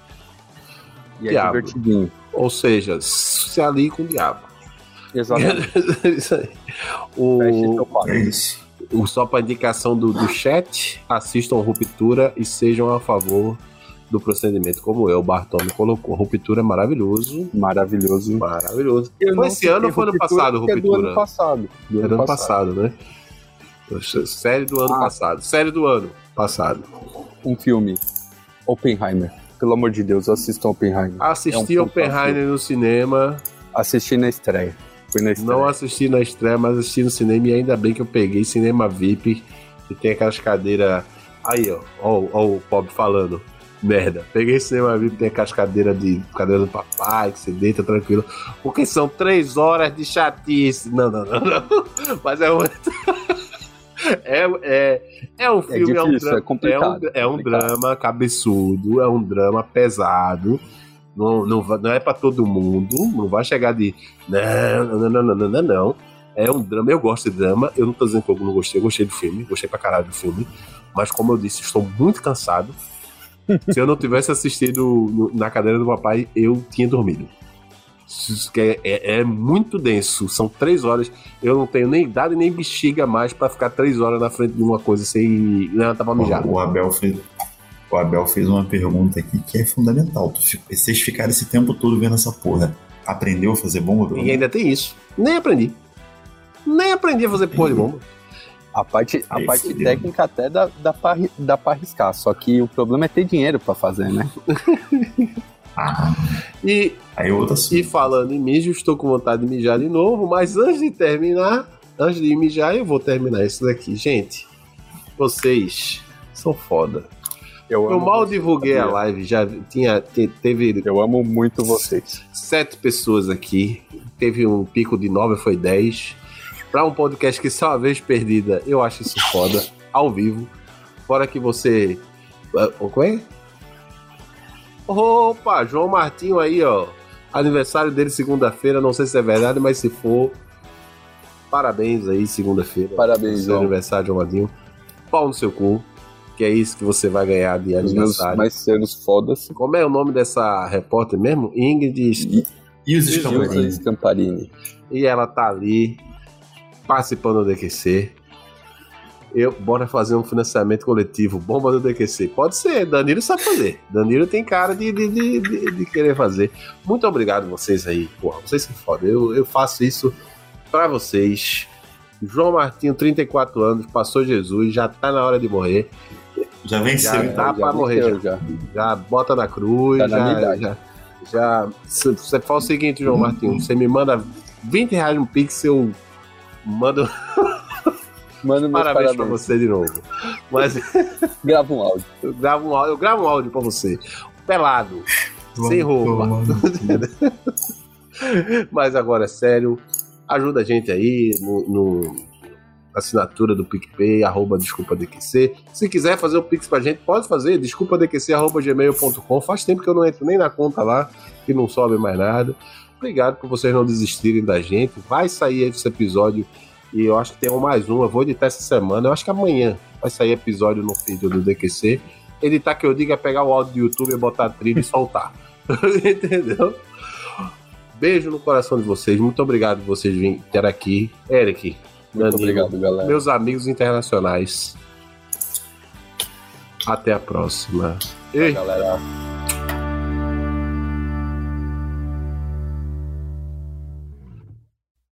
E Diablo. É divertidinho. Ou seja, se ali com o diabo. Exatamente. Isso aí. O, o, só para indicação do, do chat, assistam Ruptura e sejam a favor do procedimento, como eu, o Bartolome colocou. Ruptura é maravilhoso. Maravilhoso. Maravilhoso. Foi esse ano ou foi ano passado, Ruptura? É do ano passado. Do ano, ano passado, passado, né? Série do ano ah. passado. Série do ano passado. Um filme. Oppenheimer. Pelo amor de Deus, assistam Oppenheimer. Assisti é um Oppenheimer no cinema. Assisti na estreia. Fui na estreia. Não assisti na estreia, mas assisti no cinema e ainda bem que eu peguei cinema V I P e tem aquelas cadeiras. Aí, ó, ó, ó o pobre falando. Merda. Peguei cinema V I P, tem aquelas cadeiras de cadeira do papai, que você deita tranquilo. Porque são três horas de chatice. Não, não, não, não. Mas é muito. É, é, é um filme, é, difícil, é um drama, é complicado. É um, é um drama cabeçudo, é um drama pesado. Não, não, não é pra todo mundo, não vai chegar de. Não, não, não, não, não, não, não. É um drama, eu gosto de drama. Eu não tô dizendo que eu não gostei, eu gostei do filme, gostei pra caralho do filme. Mas como eu disse, estou muito cansado. Se eu não tivesse assistido no, na cadeira do papai, eu tinha dormido. É, é, é muito denso, são três horas. Eu não tenho nem idade nem bexiga mais pra ficar três horas na frente de uma coisa sem levantar pra mijar. O Abel fez, o Abel fez uma pergunta aqui que é fundamental. Vocês ficaram esse tempo todo vendo essa porra. Aprendeu a fazer bomba? E ainda tem isso. Nem aprendi. Nem aprendi a fazer porra de bomba. A parte, a parte técnica até dá, dá, pra, dá pra arriscar, só que o problema é ter dinheiro pra fazer, né? Ah, e, aí outra e falando em mijo, estou com vontade de mijar de novo, mas antes de terminar, antes de mijar, eu vou terminar isso daqui. Gente, vocês são foda. Eu, eu mal divulguei a live, já tinha, te, teve... Eu amo muito vocês. Sete pessoas aqui, teve um pico de nove, foi dez. Pra um podcast que só uma vez perdida, eu acho isso foda, ao vivo. Fora que você... O que é? Opa, João Martinho aí, ó. Aniversário dele segunda-feira, não sei se é verdade, mas se for, parabéns aí, segunda-feira. Parabéns, João. Aniversário, João Martinho. Pau no seu cu, que é isso que você vai ganhar de aniversário. Mais cedos fodas. Como é o nome dessa repórter mesmo? Ingrid Scamparini. E ela tá ali, participando do D Q C. Eu, bora fazer um financiamento coletivo, bomba do D Q C. Pode ser, Danilo sabe fazer. Danilo tem cara de, de, de, de, de querer fazer. Muito obrigado vocês aí, porra, vocês são foda. Eu, eu faço isso pra vocês. João Martinho, trinta e quatro anos, passou Jesus, já tá na hora de morrer. Já venceu, já então. Tá já pra morrer, já. já. Já bota na cruz, tá já, na já, já. Você faz o seguinte, João Martinho, você me manda vinte reais no Pix, eu mando... Manda parabéns, parabéns pra você de novo. Mas grava um áudio. Eu gravo um áudio, eu gravo um áudio pra você. Pelado. Vamos, sem roupa. Mas agora, sério, ajuda a gente aí no, no assinatura do PicPay, arroba desculpa D Q C. Se quiser fazer o Pix pra gente, pode fazer, desculpa D Q C, arroba gmail ponto com. Faz tempo que eu não entro nem na conta lá, que não sobe mais nada. Obrigado por vocês não desistirem da gente. Vai sair esse episódio. E eu acho que tem um mais um, eu vou editar essa semana, eu acho que amanhã vai sair episódio no feed do D Q C. Editar que eu digo é pegar o áudio do YouTube, botar a trilha e soltar. Entendeu? Beijo no coração de vocês, muito obrigado por vocês virem ter aqui. Eric, muito Danilo, obrigado, galera. Meus amigos internacionais. Até a próxima. Tchau, galera.